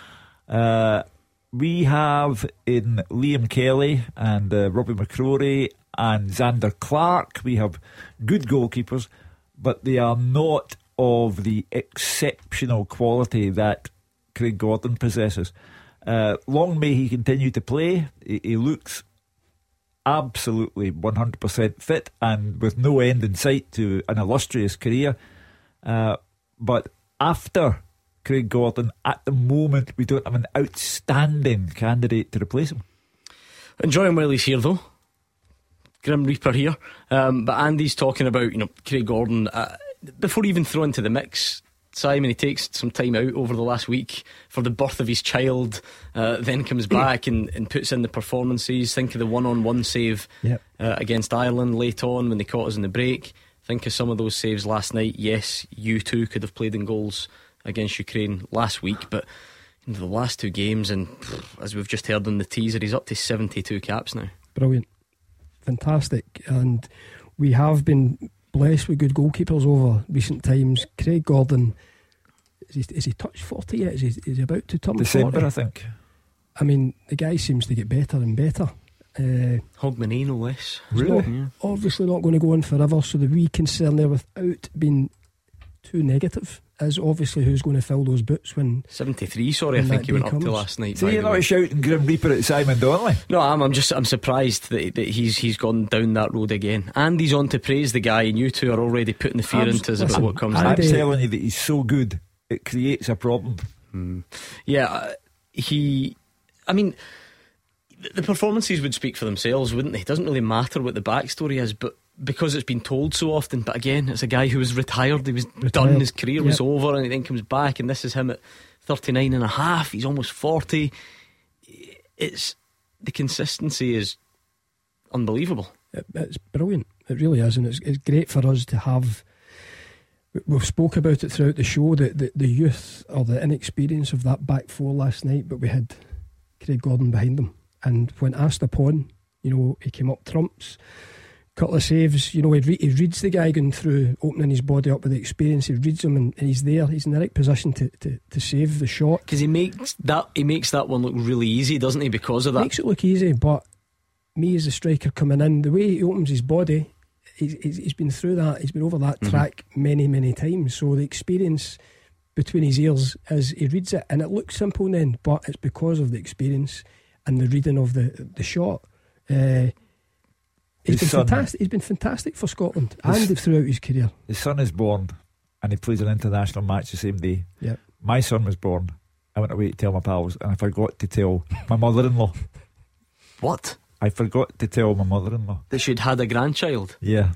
We have in Liam Kelly and Robbie McCrory and Xander Clark. We have good goalkeepers, but they are not of the exceptional quality that Craig Gordon possesses. Long may he continue to play. He looks absolutely 100% fit and with no end in sight to an illustrious career. But after Craig Gordon, at the moment, we don't have an outstanding candidate to replace him. Enjoy him while he's here, though. Grim Reaper here. But Andy's talking about, Craig Gordon. Before even thrown into the mix, Simon, he takes some time out over the last week for the birth of his child, then comes back and puts in the performances. Think of the one-on-one save against Ireland late on when they caught us in the break. Think of some of those saves last night. Yes, you too could have played in goals against Ukraine last week, but in the last 2 games, and as we've just heard on the teaser, he's up to 72 caps now. Brilliant, fantastic. And we have been blessed with good goalkeepers over recent times. Craig Gordon, Is he touched 40 yet? Is he about to turn December, 40? I think. I mean, the guy seems to get better and better. Hogmanay, no less. Really? Obviously not going to go on forever, so the wee concern there, without being too negative, is obviously who's going to fill those boots when 73, sorry, I when think that he went day up to comes. last night. So you're not shouting Grim Reaper at Simon Donnelly? No, I'm surprised that he's gone down that road again. And he's on to praise the guy, and you two are already putting the fear into us about what comes I'm next. telling you that he's so good, it creates a problem. Yeah, I mean, the performances would speak for themselves, wouldn't they? It doesn't really matter what the backstory is, but because it's been told so often. But again, it's a guy who was retired, he was done, his career was over, and he then comes back, and this is him at 39 and a half, he's almost 40. It's the consistency is unbelievable. It's brilliant, it really is, and it's great for us to have. We've spoke about it throughout the show, that the youth or the inexperience of that back four last night, but we had Craig Gordon behind them, and when asked upon, he came up trumps, couple of saves, he reads the guy going through, opening his body up with the experience, he reads him, and he's there, he's in the right position to save the shot, because he makes that one look really easy, doesn't he, because of that? Makes it look easy, but me as a striker coming in, the way he opens his body, he's been through that, he's been over that track many times, so the experience between his ears is he reads it, and it looks simple then, but it's because of the experience and the reading of the shot. He's been fantastic for Scotland and throughout his career. His son is born and he plays an international match the same day. Yep. My son was born, I went away to tell my pals, and I forgot to tell my mother-in-law. What? I forgot to tell my mother-in-law that she'd had a grandchild. Yeah.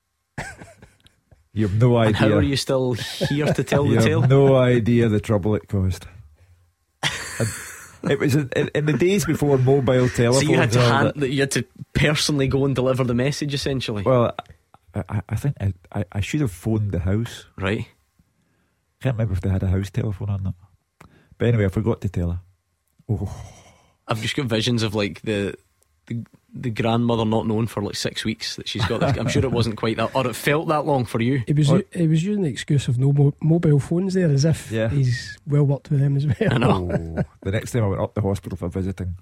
You have no idea. And how are you still here to tell the tale? You have no idea the trouble it caused. It was in the days before mobile telephones. So you had to personally go and deliver the message, essentially. Well, I think I should have phoned the house. Right. Can't remember if they had a house telephone or not. But anyway, I forgot to tell her. Oh. I've just got visions of like the grandmother not known for like 6 weeks that she's got. I'm sure it wasn't quite that, or it felt that long for you. It was using the excuse of no mobile phones there, as if he's well worked with them as well. I know. Oh, the next time I went up the hospital for visiting.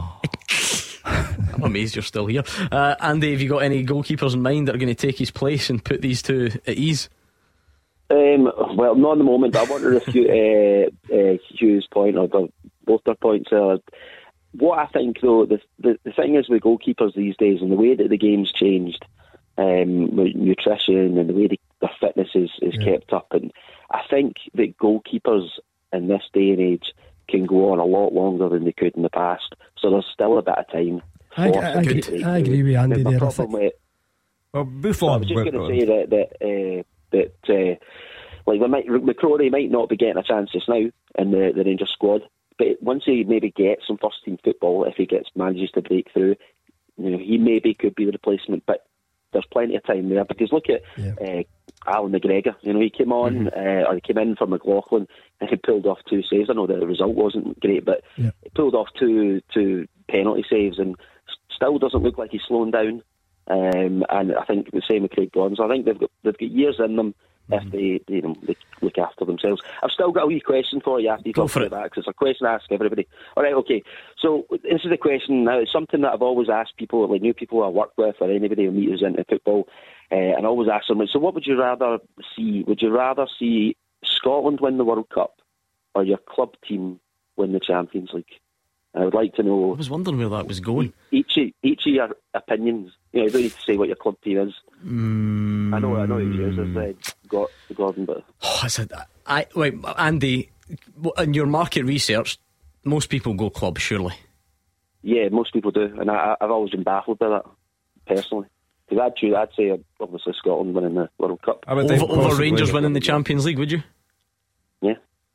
I'm amazed you're still here. Andy, have you got any goalkeepers in mind that are going to take his place and put these two at ease? Well, not at the moment, but I want to refute Hugh's point, or both their points. What I think, though, the thing is with goalkeepers these days, and the way that the game's changed, with nutrition and the way their fitness is kept up, and I think that goalkeepers in this day and age can go on a lot longer than they could in the past. So there's still a bit of time. I agree with Andy there. Well, Buffon. I was just going to say that like McCrory might not be getting a chance just now in the Rangers squad, but once he maybe gets some first team football, if he manages to break through, he maybe could be the replacement. But there's plenty of time there, because look at Alan McGregor. He came on, or he came in for McLaughlin, and he pulled off 2 saves. I know the result wasn't great, but he pulled off two penalty saves, and still doesn't look like he's slowing down. And I think the same with Craig Gordon. So I think they've got years in them if they look after themselves. I've still got a wee question for you after you talk about that, because it's a question I ask everybody. All right, okay. So this is a question now. It's something that I've always asked people, like new people I work with, or anybody who meets us into football, and I always ask them, so what would you rather see? Would you rather see Scotland win the World Cup or your club team win the Champions League? I would like to know. I was wondering where that was going. Each of your opinions. You don't need to say what your club team is. I know yours is Gordon, but wait, Andy, in your market research, most people go club, surely. Yeah, most people do, and I've always been baffled by that personally. Because I'd say obviously Scotland winning the World Cup over Rangers winning the Champions League, would you? Yeah.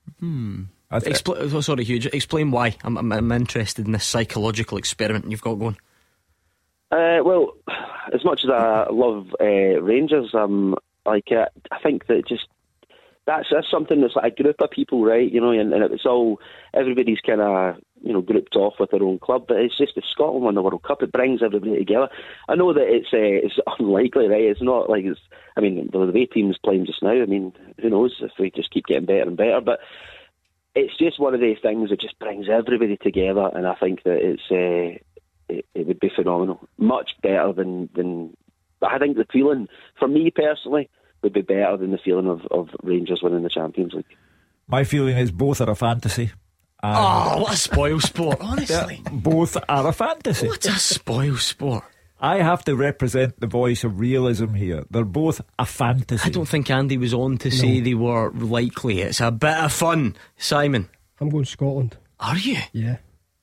Sorry, Hugh. Explain why. I'm interested in this psychological experiment you've got going. Well, as much as I love Rangers, I think that just that's something that's like a group of people, right? You know, and it's all, everybody's kind of, you know, grouped off with their own club, but it's just if Scotland won the World Cup, it brings everybody together. I know that it's unlikely, right? It's not like it's, I mean, the way teams playing just now, I mean, who knows if we just keep getting better and better, but it's just one of these things that just brings everybody together, and I think that it would be phenomenal. Much better than I think the feeling, for me personally, would be better than the feeling of Rangers winning the Champions League. My feeling is both are a fantasy. What a spoil sport, honestly. Yeah, both are a fantasy. What a spoil sport. I have to represent the voice of realism here. They're both a fantasy. I don't think Andy was on to say they were likely. It's a bit of fun. Simon? I'm going Scotland. Are you? Yeah.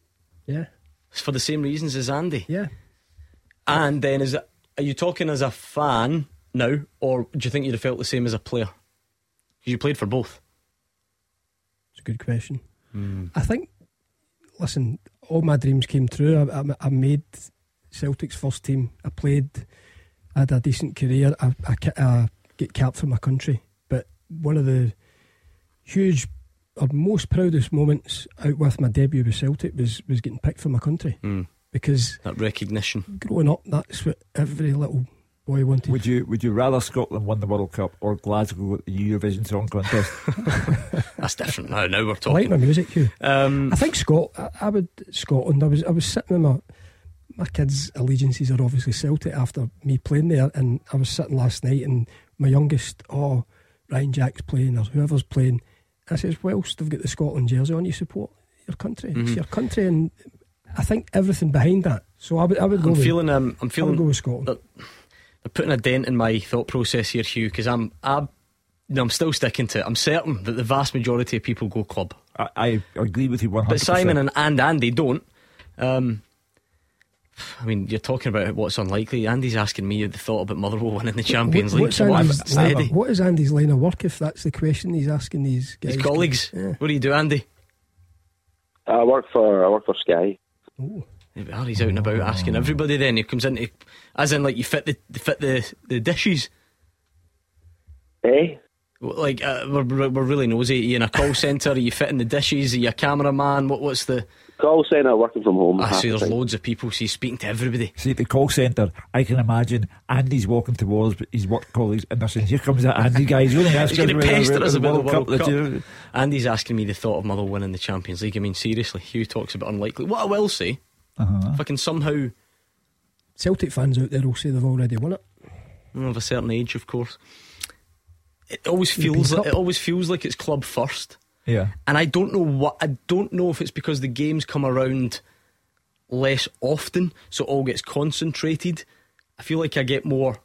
It's for the same reasons as Andy? Yeah. And then are you talking as a fan now, or do you think you'd have felt the same as a player? Because you played for both. It's a good question. I think, listen, all my dreams came true. I made Celtic's first team. I had a decent career. I get capped for my country. But one of the huge or most proudest moments out with my debut with Celtic was getting picked for my country. Because that recognition. Growing up, that's what every little boy wanted. Would you rather Scotland won the World Cup or Glasgow at the Eurovision Song Contest? That's different. Now we're talking. I like my music, Hugh. I think Scotland. I was sitting with my kids' allegiances are obviously Celtic after me playing there, and I was sitting last night and my youngest, Ryan Jack's playing or whoever's playing, and I says, whilst they've got the Scotland jersey on, you support your country. It's your country, and I think everything behind that. So I would go. I'm feeling go with Scotland. They're putting a dent in my thought process here, Hugh, because I'm still sticking to it. I'm certain that the vast majority of people go club. I agree with you 100%. But Simon and Andy don't. I mean, you're talking about what's unlikely. Andy's asking me the thought about Motherwell winning the Champions League. What is Andy's line of work, if that's the question he's asking these guys? His colleagues. Yeah. What do you do, Andy? I work for Sky. Oh. He's out and about asking everybody. Then he comes in, as in like you fit the dishes. Eh? Like we're really nosy. Are you in a call centre? Are you fitting the dishes? Are you a cameraman? What's the call centre? Working from home. I see. There's loads of people. So he's speaking to everybody. See, at the call centre, I can imagine Andy's walking towards his work colleagues, and they're saying, "Here comes that Andy guy. He's going to pester us about the World Cup." Andy's asking me the thought of Motherwell winning the Champions League. I mean, seriously, Hugh talks about unlikely. What I will say, if I can somehow, Celtic fans out there will say they've already won it. Of a certain age, of course. It always feels like it's club first. Yeah. And I don't know if it's because the games come around less often, so it all gets concentrated. I feel like I get more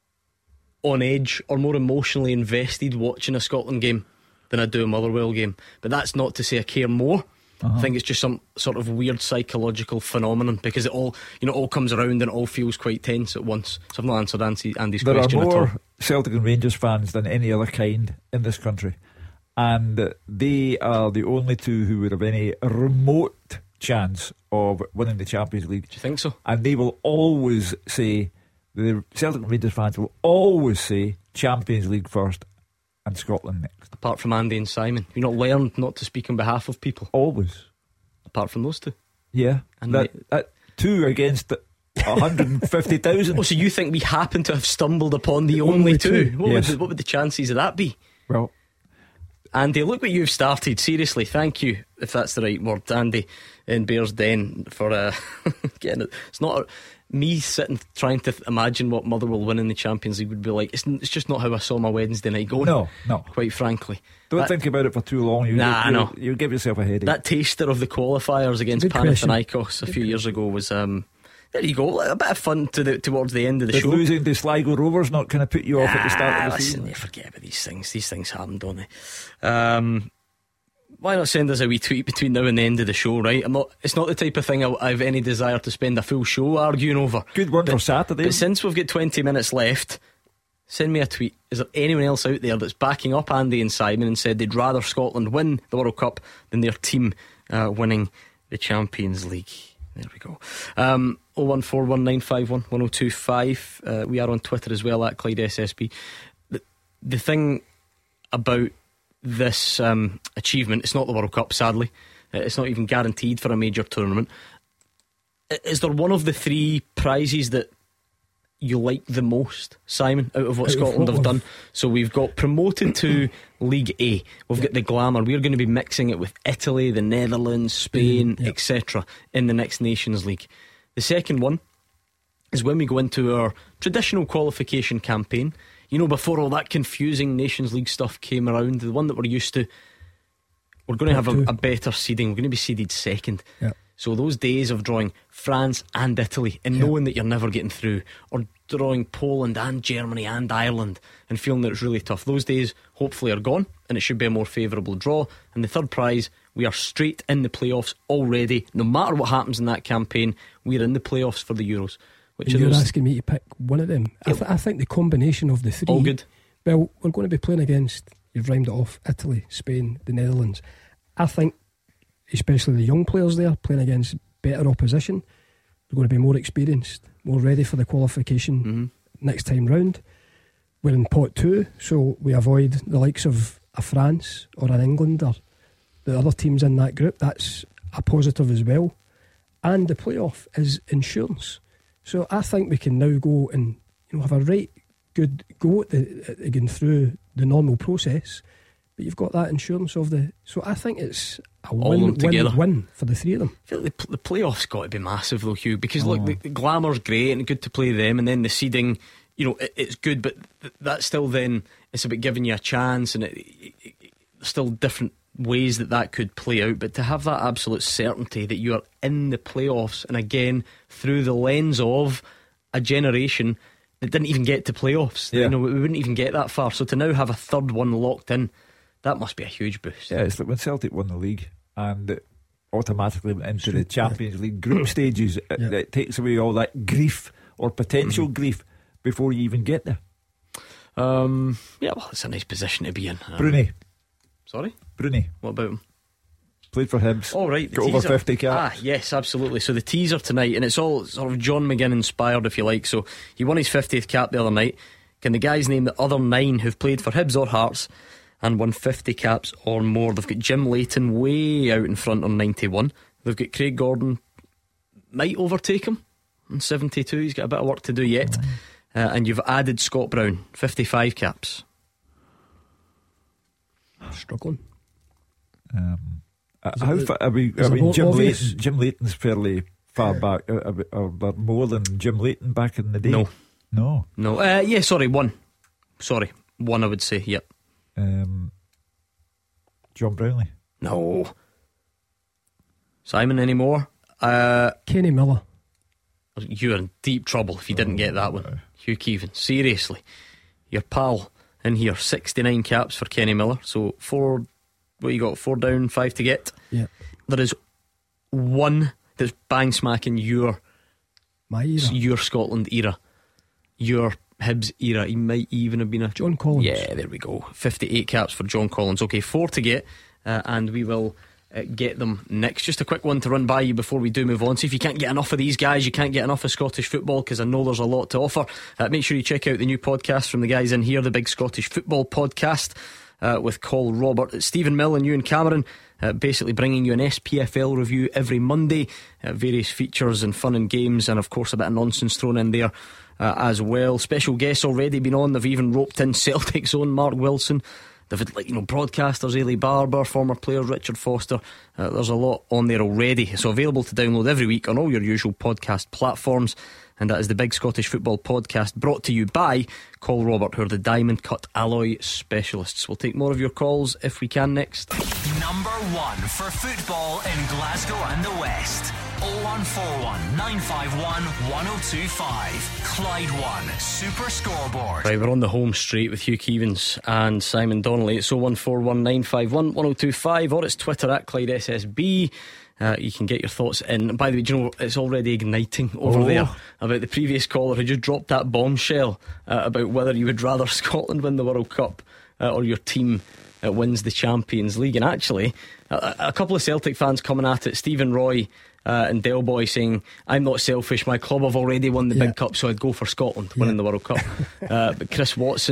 on edge or more emotionally invested watching a Scotland game than I do a Motherwell game. But that's not to say I care more. I think it's just some sort of weird psychological phenomenon, because it all comes around and it all feels quite tense at once. So I've not answered Andy's there question are more at all. Celtic and Rangers fans than any other kind in this country, and they are the only two who would have any remote chance of winning the Champions League. Do you think so? And they will always say, the Celtic and Rangers fans will always say Champions League first and Scotland next. Apart from Andy and Simon, you've not learned not to speak on behalf of people. Always. Apart from those two. Yeah. And that two against 150,000. Oh, so you think we happen to have stumbled upon the only two? What would the chances of that be? Well, Andy, look what you've started. Seriously, thank you, if that's the right word, Andy in Bears Den, for getting it. It's not me sitting trying to imagine what Motherwell winning the Champions League would be like. It's just not how I saw my Wednesday night going. No. Quite frankly, don't think about it for too long. You'll give yourself a headache. That taster of the qualifiers against Panathinaikos a few years ago was there you go, a bit of fun towards the end of the show. Losing to Sligo Rovers not kind of put you off at the start of the season? You forget about these things. These things happen, don't they? Why not send us a wee tweet between now and the end of the show, right? It's not the type of thing I have any desire to spend a full show arguing over. Good one for Saturday. But since we've got 20 minutes left, send me a tweet. Is there anyone else out there that's backing up Andy and Simon and said they'd rather Scotland win the World Cup than their team winning the Champions League? There we go. 01419511025. We are on Twitter as well at Clyde SSB. The thing about this achievement. It's not the World Cup, sadly. It's not even guaranteed for a major tournament. Is there one of the three prizes that you like the most, Simon, out of what Scotland have done? So we've got promoted to League A. We've got the glamour. We're going to be mixing it with Italy, the Netherlands, Spain, etc. in the next Nations League. The second one is when we go into our traditional qualification campaign. You know, before all that confusing Nations League stuff came around, the one that we're used to, we're going to have a better seeding. We're going to be seeded second. So those days of drawing France and Italy and knowing that you're never getting through, or drawing Poland and Germany and Ireland and feeling that it's really tough, those days hopefully are gone, and it should be a more favourable draw. And the third prize, we are straight in the playoffs already. No matter what happens in that campaign, we're in the playoffs for the Euros. And you're asking me to pick one of them. I think the combination of the three. All good. Well, we're going to be playing against, you've rhymed it off, Italy, Spain, the Netherlands. I think especially the young players there playing against better opposition, they're going to be more experienced, more ready for the qualification next time round. We're in pot 2, so we avoid the likes of a France or an England or the other teams in that group. That's a positive as well. And the playoff is insurance. So I think we can now go and have a right good go at getting through the normal process. But you've got that insurance of the. So I think it's a win for the three of them. I feel like the playoffs got to be massive though, Hugh, because look, the glamour's great and good to play them, and then the seeding, it's good, but that's still then it's about giving you a chance, and there's still different ways that could play out. But to have that absolute certainty that you are in the playoffs, and again through the lens of a generation that didn't even get to playoffs, we wouldn't even get that far. So to now have a third one locked in, that must be a huge boost. Yeah, it's like when Celtic won the league and it automatically went into the Champions League group stages. It takes away all that grief or potential grief before you even get there. Well, it's a nice position to be in. Bruni. Sorry? Bruni. What about him? Played for Hibs. Oh, right. Got over 50 caps. Yes, absolutely. So the teaser tonight, and it's all sort of John McGinn inspired, if you like. So he won his 50th cap the other night. Can the guys name the other 9 who've played for Hibs or Hearts and won 50 caps or more? They've got Jim Leighton way out in front on 91. They've got Craig Gordon, might overtake him on 72. He's got a bit of work to do yet. And you've added Scott Brown, 55 caps. Struggling. How far are we? I mean, Jim Leighton's fairly far back. Are there more than Jim Leighton back in the day? No. One. Sorry, one I would say. Yep. John Brownlee. No. Simon, any more? Kenny Miller. You're in deep trouble if you didn't get that one. Hugh Keevan, seriously, your pal in here, 69 caps for Kenny Miller. So 4 down, 5 to get. Yeah. There is one that's bang smacking your Scotland era, your Hibs era. He might even have been a John Collins. Yeah, there we go. 58 caps for John Collins. Okay, 4 to get, and we will get them next. Just a quick one to run by you before we do move on. See if you can't get enough of these guys, you can't get enough of Scottish football, because I know there's a lot to offer. Make sure you check out the new podcast from the guys in here, the Big Scottish Football Podcast, with Col Robert, Stephen Mill and Ewan Cameron, basically bringing you an SPFL review every Monday, various features and fun and games, and of course a bit of nonsense thrown in there as well. Special guests already been on. They've even roped in Celtic's own Mark Wilson. They've had broadcasters, Ailey Barber, former players Richard Foster. There's a lot on there already, so available to download every week on all your usual podcast platforms. And that is the Big Scottish Football Podcast, brought to you by Col Robert, who are the diamond cut alloy specialists. We'll take more of your calls if we can next. Number 1 for football in Glasgow and the West. 0141 951 1025. Clyde One Super Scoreboard. Right, we're on the home straight with Hugh Keevans and Simon Donnelly. It's 0141 951 1025, or it's Twitter at Clyde SSB. You can get your thoughts in. By the way, do you know, it's already igniting over there about the previous caller who just dropped that bombshell about whether you would rather Scotland win the World Cup or your team wins the Champions League. And actually, a couple of Celtic fans coming at it. Stephen Roy and Del Boy saying, I'm not selfish, my club have already won the big cup, so I'd go for Scotland winning the World Cup. But Chris Watson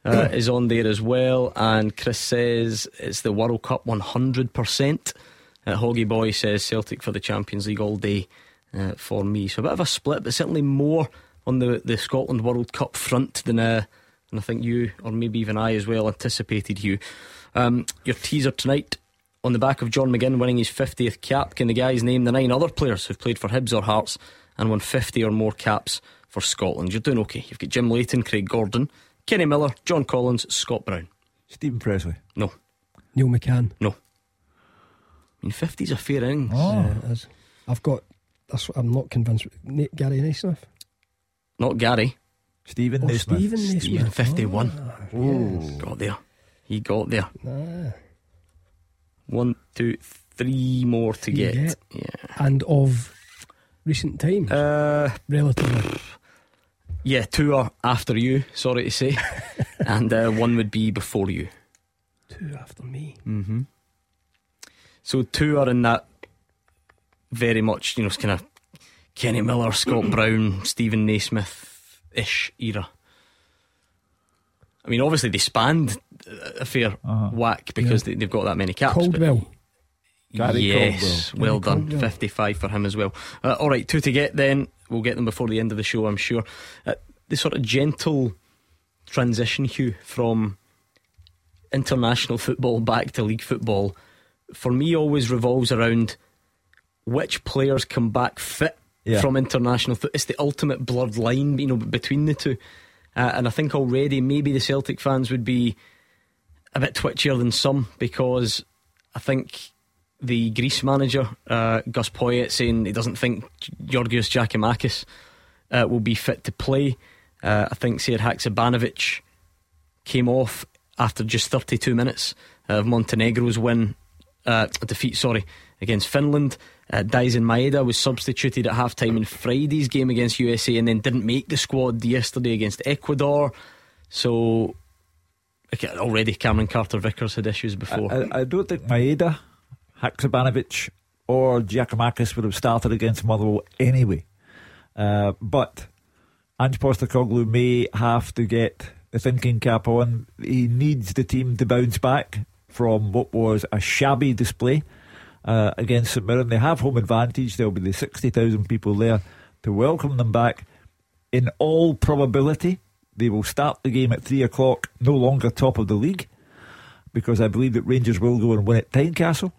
is on there as well. And Chris says it's the World Cup 100%. Hoggy Boy says Celtic for the Champions League all day for me. So a bit of a split, but certainly more on the Scotland World Cup front than I think you, or maybe even I as well, anticipated you. Your teaser tonight, on the back of John McGinn winning his 50th cap, can the guys name the 9 other players who've played for Hibs or Hearts and won 50 or more caps for Scotland? You're doing okay. You've got Jim Leighton, Craig Gordon, Kenny Miller, John Collins, Scott Brown. Stephen Presley. No. Neil McCann. No. I mean, 50's a fair innings. It is. I'm not convinced. Gary Naismith. Not Gary. Stephen Naismith. Stephen 51. Yes. Got there. He got there. 1, 2, 3 more to get. Yeah. And of recent times, relatively. Yeah, 2 are after you, sorry to say. And 1 would be before you. 2 after me. Mm-hmm. So 2 are in that very much, kind of Kenny Miller, Scott Brown, Stephen Naismith-ish era. I mean, obviously they spanned a fair whack because they've got that many caps. Caldwell. Yes, well done. Caldwell. 55 for him as well. Alright, 2 to get then. We'll get them before the end of the show, I'm sure. The sort of gentle transition, Hugh, from international football back to league football, for me always revolves around which players come back fit from international football. It's the ultimate blurred line, between the two. And I think already maybe the Celtic fans would be a bit twitchier than some, because I think the Greece manager, Gus Poyet, saying he doesn't think Georgios Giakoumakis will be fit to play. I think Sead Haksabanovic came off after just 32 minutes of Montenegro's defeat against Finland. Daisen Maeda was substituted at half-time in Friday's game against USA and then didn't make the squad yesterday against Ecuador. So already Cameron Carter-Vickers had issues before. I don't think Maeda, Haksabanovic or Giakoumakis would have started against Motherwell anyway. But Ange Postecoglou may have to get the thinking cap on. He needs the team to bounce back from what was a shabby display against St Mirren. They have home advantage. There'll be the 60,000 people there to welcome them back. In all probability, they will start the game at 3 o'clock, no longer top of the league, because I believe that Rangers will go and win at Tynecastle.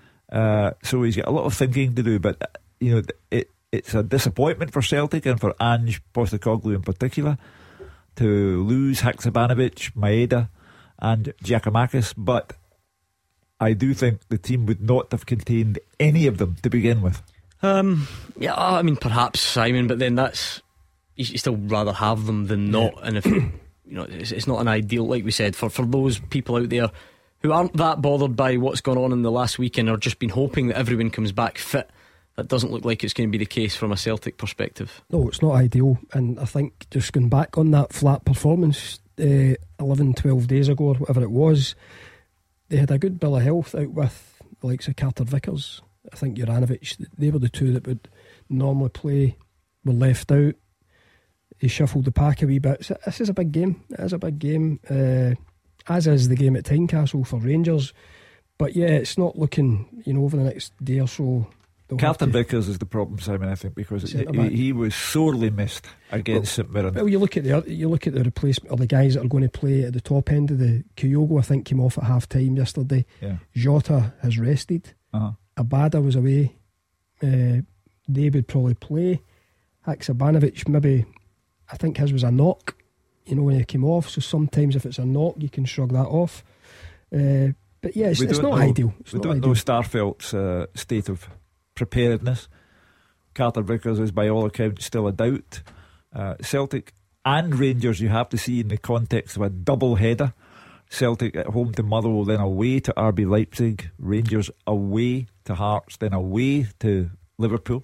So he's got a lot of thinking to do, but it's a disappointment for Celtic and for Ange Postecoglou in particular to lose Haksabanovic, Maeda and Giakoumakis, but I do think the team would not have contained any of them to begin with. Yeah, I mean, perhaps, Simon, but then you still rather have them than not. And if it's not an ideal, like we said, for those people out there who aren't that bothered by what's gone on in the last week and are just been hoping that everyone comes back fit. That doesn't look like it's going to be the case from a Celtic perspective. No, it's not ideal. And I think just going back on that flat performance 11-12 days ago or whatever it was, they had a good bill of health out with the likes of Carter-Vickers. I think Juranovic, they were the 2 that would normally play, were left out. He shuffled the pack a wee bit. So this is a big game. It is a big game, as is the game at Tynecastle for Rangers. But yeah, it's not looking, over the next day or so. Carter-Vickers is the problem, Simon, I think, because he was sorely missed against St Mirren. Well, you look at the replacement, or the guys that are going to play at the top end of the Kyogo. I think came off at half time yesterday. Jota has rested. Abada was away. They would probably play. Haksabanovic, maybe, I think his was a knock, when he came off. So sometimes if it's a knock, you can shrug that off. But yeah, it's not ideal. We don't know Starfelt's state of preparedness. Carter-Vickers is by all accounts still a doubt. Celtic and Rangers you have to see in the context of a double header. Celtic at home to Motherwell, then away to RB Leipzig. Rangers away to Hearts, then away to Liverpool.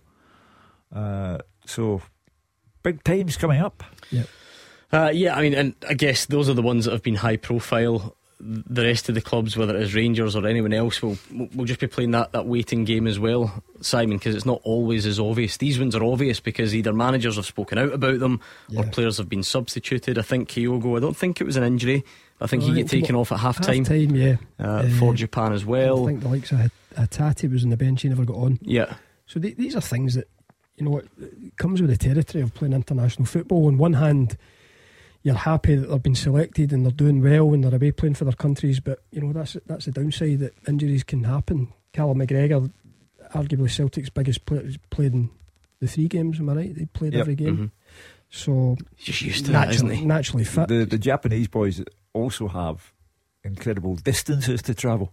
So big times coming up. Yeah. I mean, and I guess those are the ones that have been high profile. the rest of the clubs, whether it is Rangers or anyone else, will just be playing that waiting game as well, Simon, because it's not always as obvious. These ones are obvious because either managers have spoken out about them or players have been substituted. I think Kyogo, I don't think it was an injury, I think he got taken off at half time, for Japan as well. I think the likes of Hatate was on the bench, he never got on. So these are things that, you know, it comes with the territory of playing international football. On one hand, you're happy that they've been selected and they're doing well and they're away playing for their countries, but you know, that's the downside, that injuries can happen. Callum McGregor, arguably Celtic's biggest player, played in the 3 games, am I right? They played every game. So he's just used to that, isn't he? Naturally fit. The Japanese boys also have incredible distances to travel.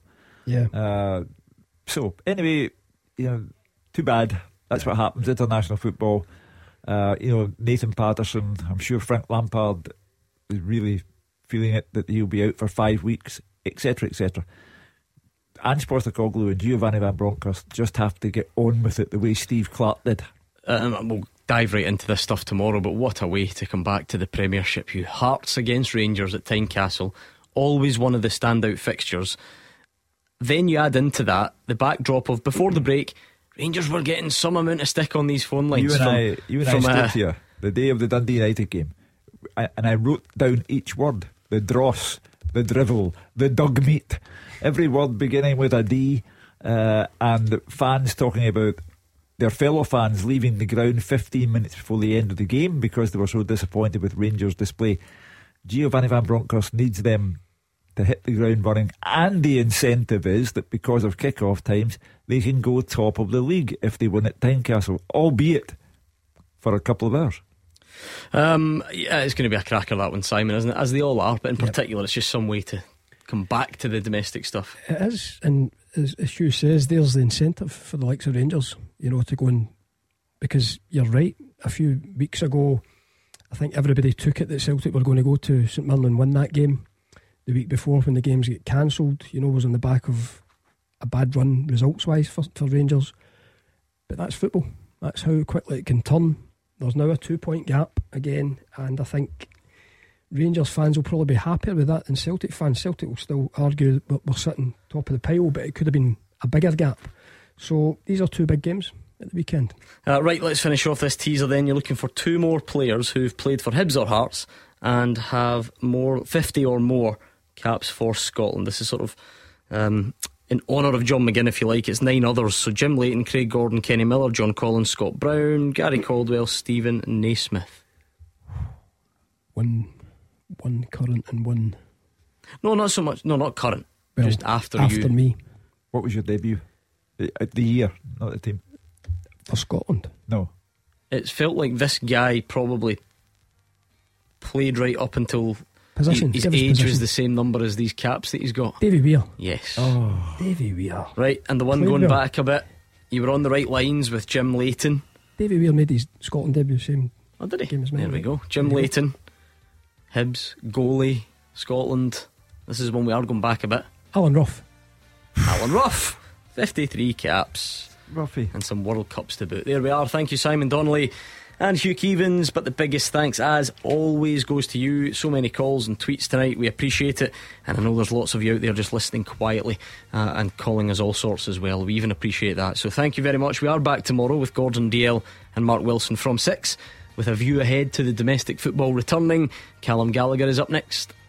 So anyway, you know, too bad. That's what happens. International football. You know, Nathan Patterson, I'm sure Frank Lampard is really feeling it, that he'll be out for 5 weeks, etc., etc. Ange Postecoglou and Giovanni Van Bronckhorst just have to get on with it the way Steve Clarke did. We'll dive right into this stuff tomorrow, but what a way to come back to the Premiership. Hearts against Rangers at Tynecastle, always one of the standout fixtures. Then you add into that the backdrop of, before the break, Rangers were getting some amount of stick on these phone lines. You and I stood here the day of the Dundee United game, and I wrote down each word: the dross, the drivel, the dug meat, every word beginning with a D, and fans talking about their fellow fans leaving the ground 15 minutes before the end of the game because they were so disappointed with Rangers' display. Giovanni Van Bronckhorst needs them to hit the ground running, and the incentive is that because of kick-off times they can go top of the league if they win at Tynecastle, albeit for a couple of hours. It's going to be a cracker, that one, Simon, isn't it? As they all are, but in particular it's just some way to come back to the domestic stuff. It is, and as Hugh says, there's the incentive for the likes of Rangers, you know, to go in, because you're right, a few weeks ago I think everybody took it that Celtic were going to go to St Mirren and win that game. The week before, when the games get cancelled, you know, was on the back of a bad run results wise for Rangers. But that's football. That's how quickly it can turn. There's now a 2-point gap again, and I think Rangers fans will probably be happier with that than Celtic fans. Celtic will still argue that we're sitting top of the pile, but it could have been a bigger gap. So these are 2 big games at the weekend. Right, let's finish off this teaser then. You're looking for 2 more players who've played for Hibs or Hearts and have 50 or more caps for Scotland. This is sort of in honour of John McGinn, if you like. It's 9 others. So Jim Leighton, Craig Gordon, Kenny Miller, John Collins, Scott Brown, Gary Caldwell, Stephen Naismith. One current and one. No, not so much. No, not current. Well, just after me. What was your debut? The year, not the team. For Scotland? No. It's felt like this guy probably played right up until position. His age was the same number as these caps that he's got. Davy Weir. Yes. Oh, Davy Weir. Right, and the one going back a bit, you were on the right lines with Jim Leighton. Davy Weir made his Scotland debut same did he? game as mine. There we go. Jim Leighton, Hibs, goalie, Scotland. This is when we are going back a bit. Alan Rough. 53 caps. Ruffy. And some World Cups to boot. There we are. Thank you, Simon Donnelly and Hugh Keevins. But the biggest thanks, as always, goes to you. So many calls and tweets tonight. We appreciate it. And I know there's lots of you out there just listening quietly and calling us all sorts as well. We even appreciate that. So thank you very much. We are back tomorrow with Gordon DL and Mark Wilson from 6, with a view ahead to the domestic football returning. Callum Gallagher is up next.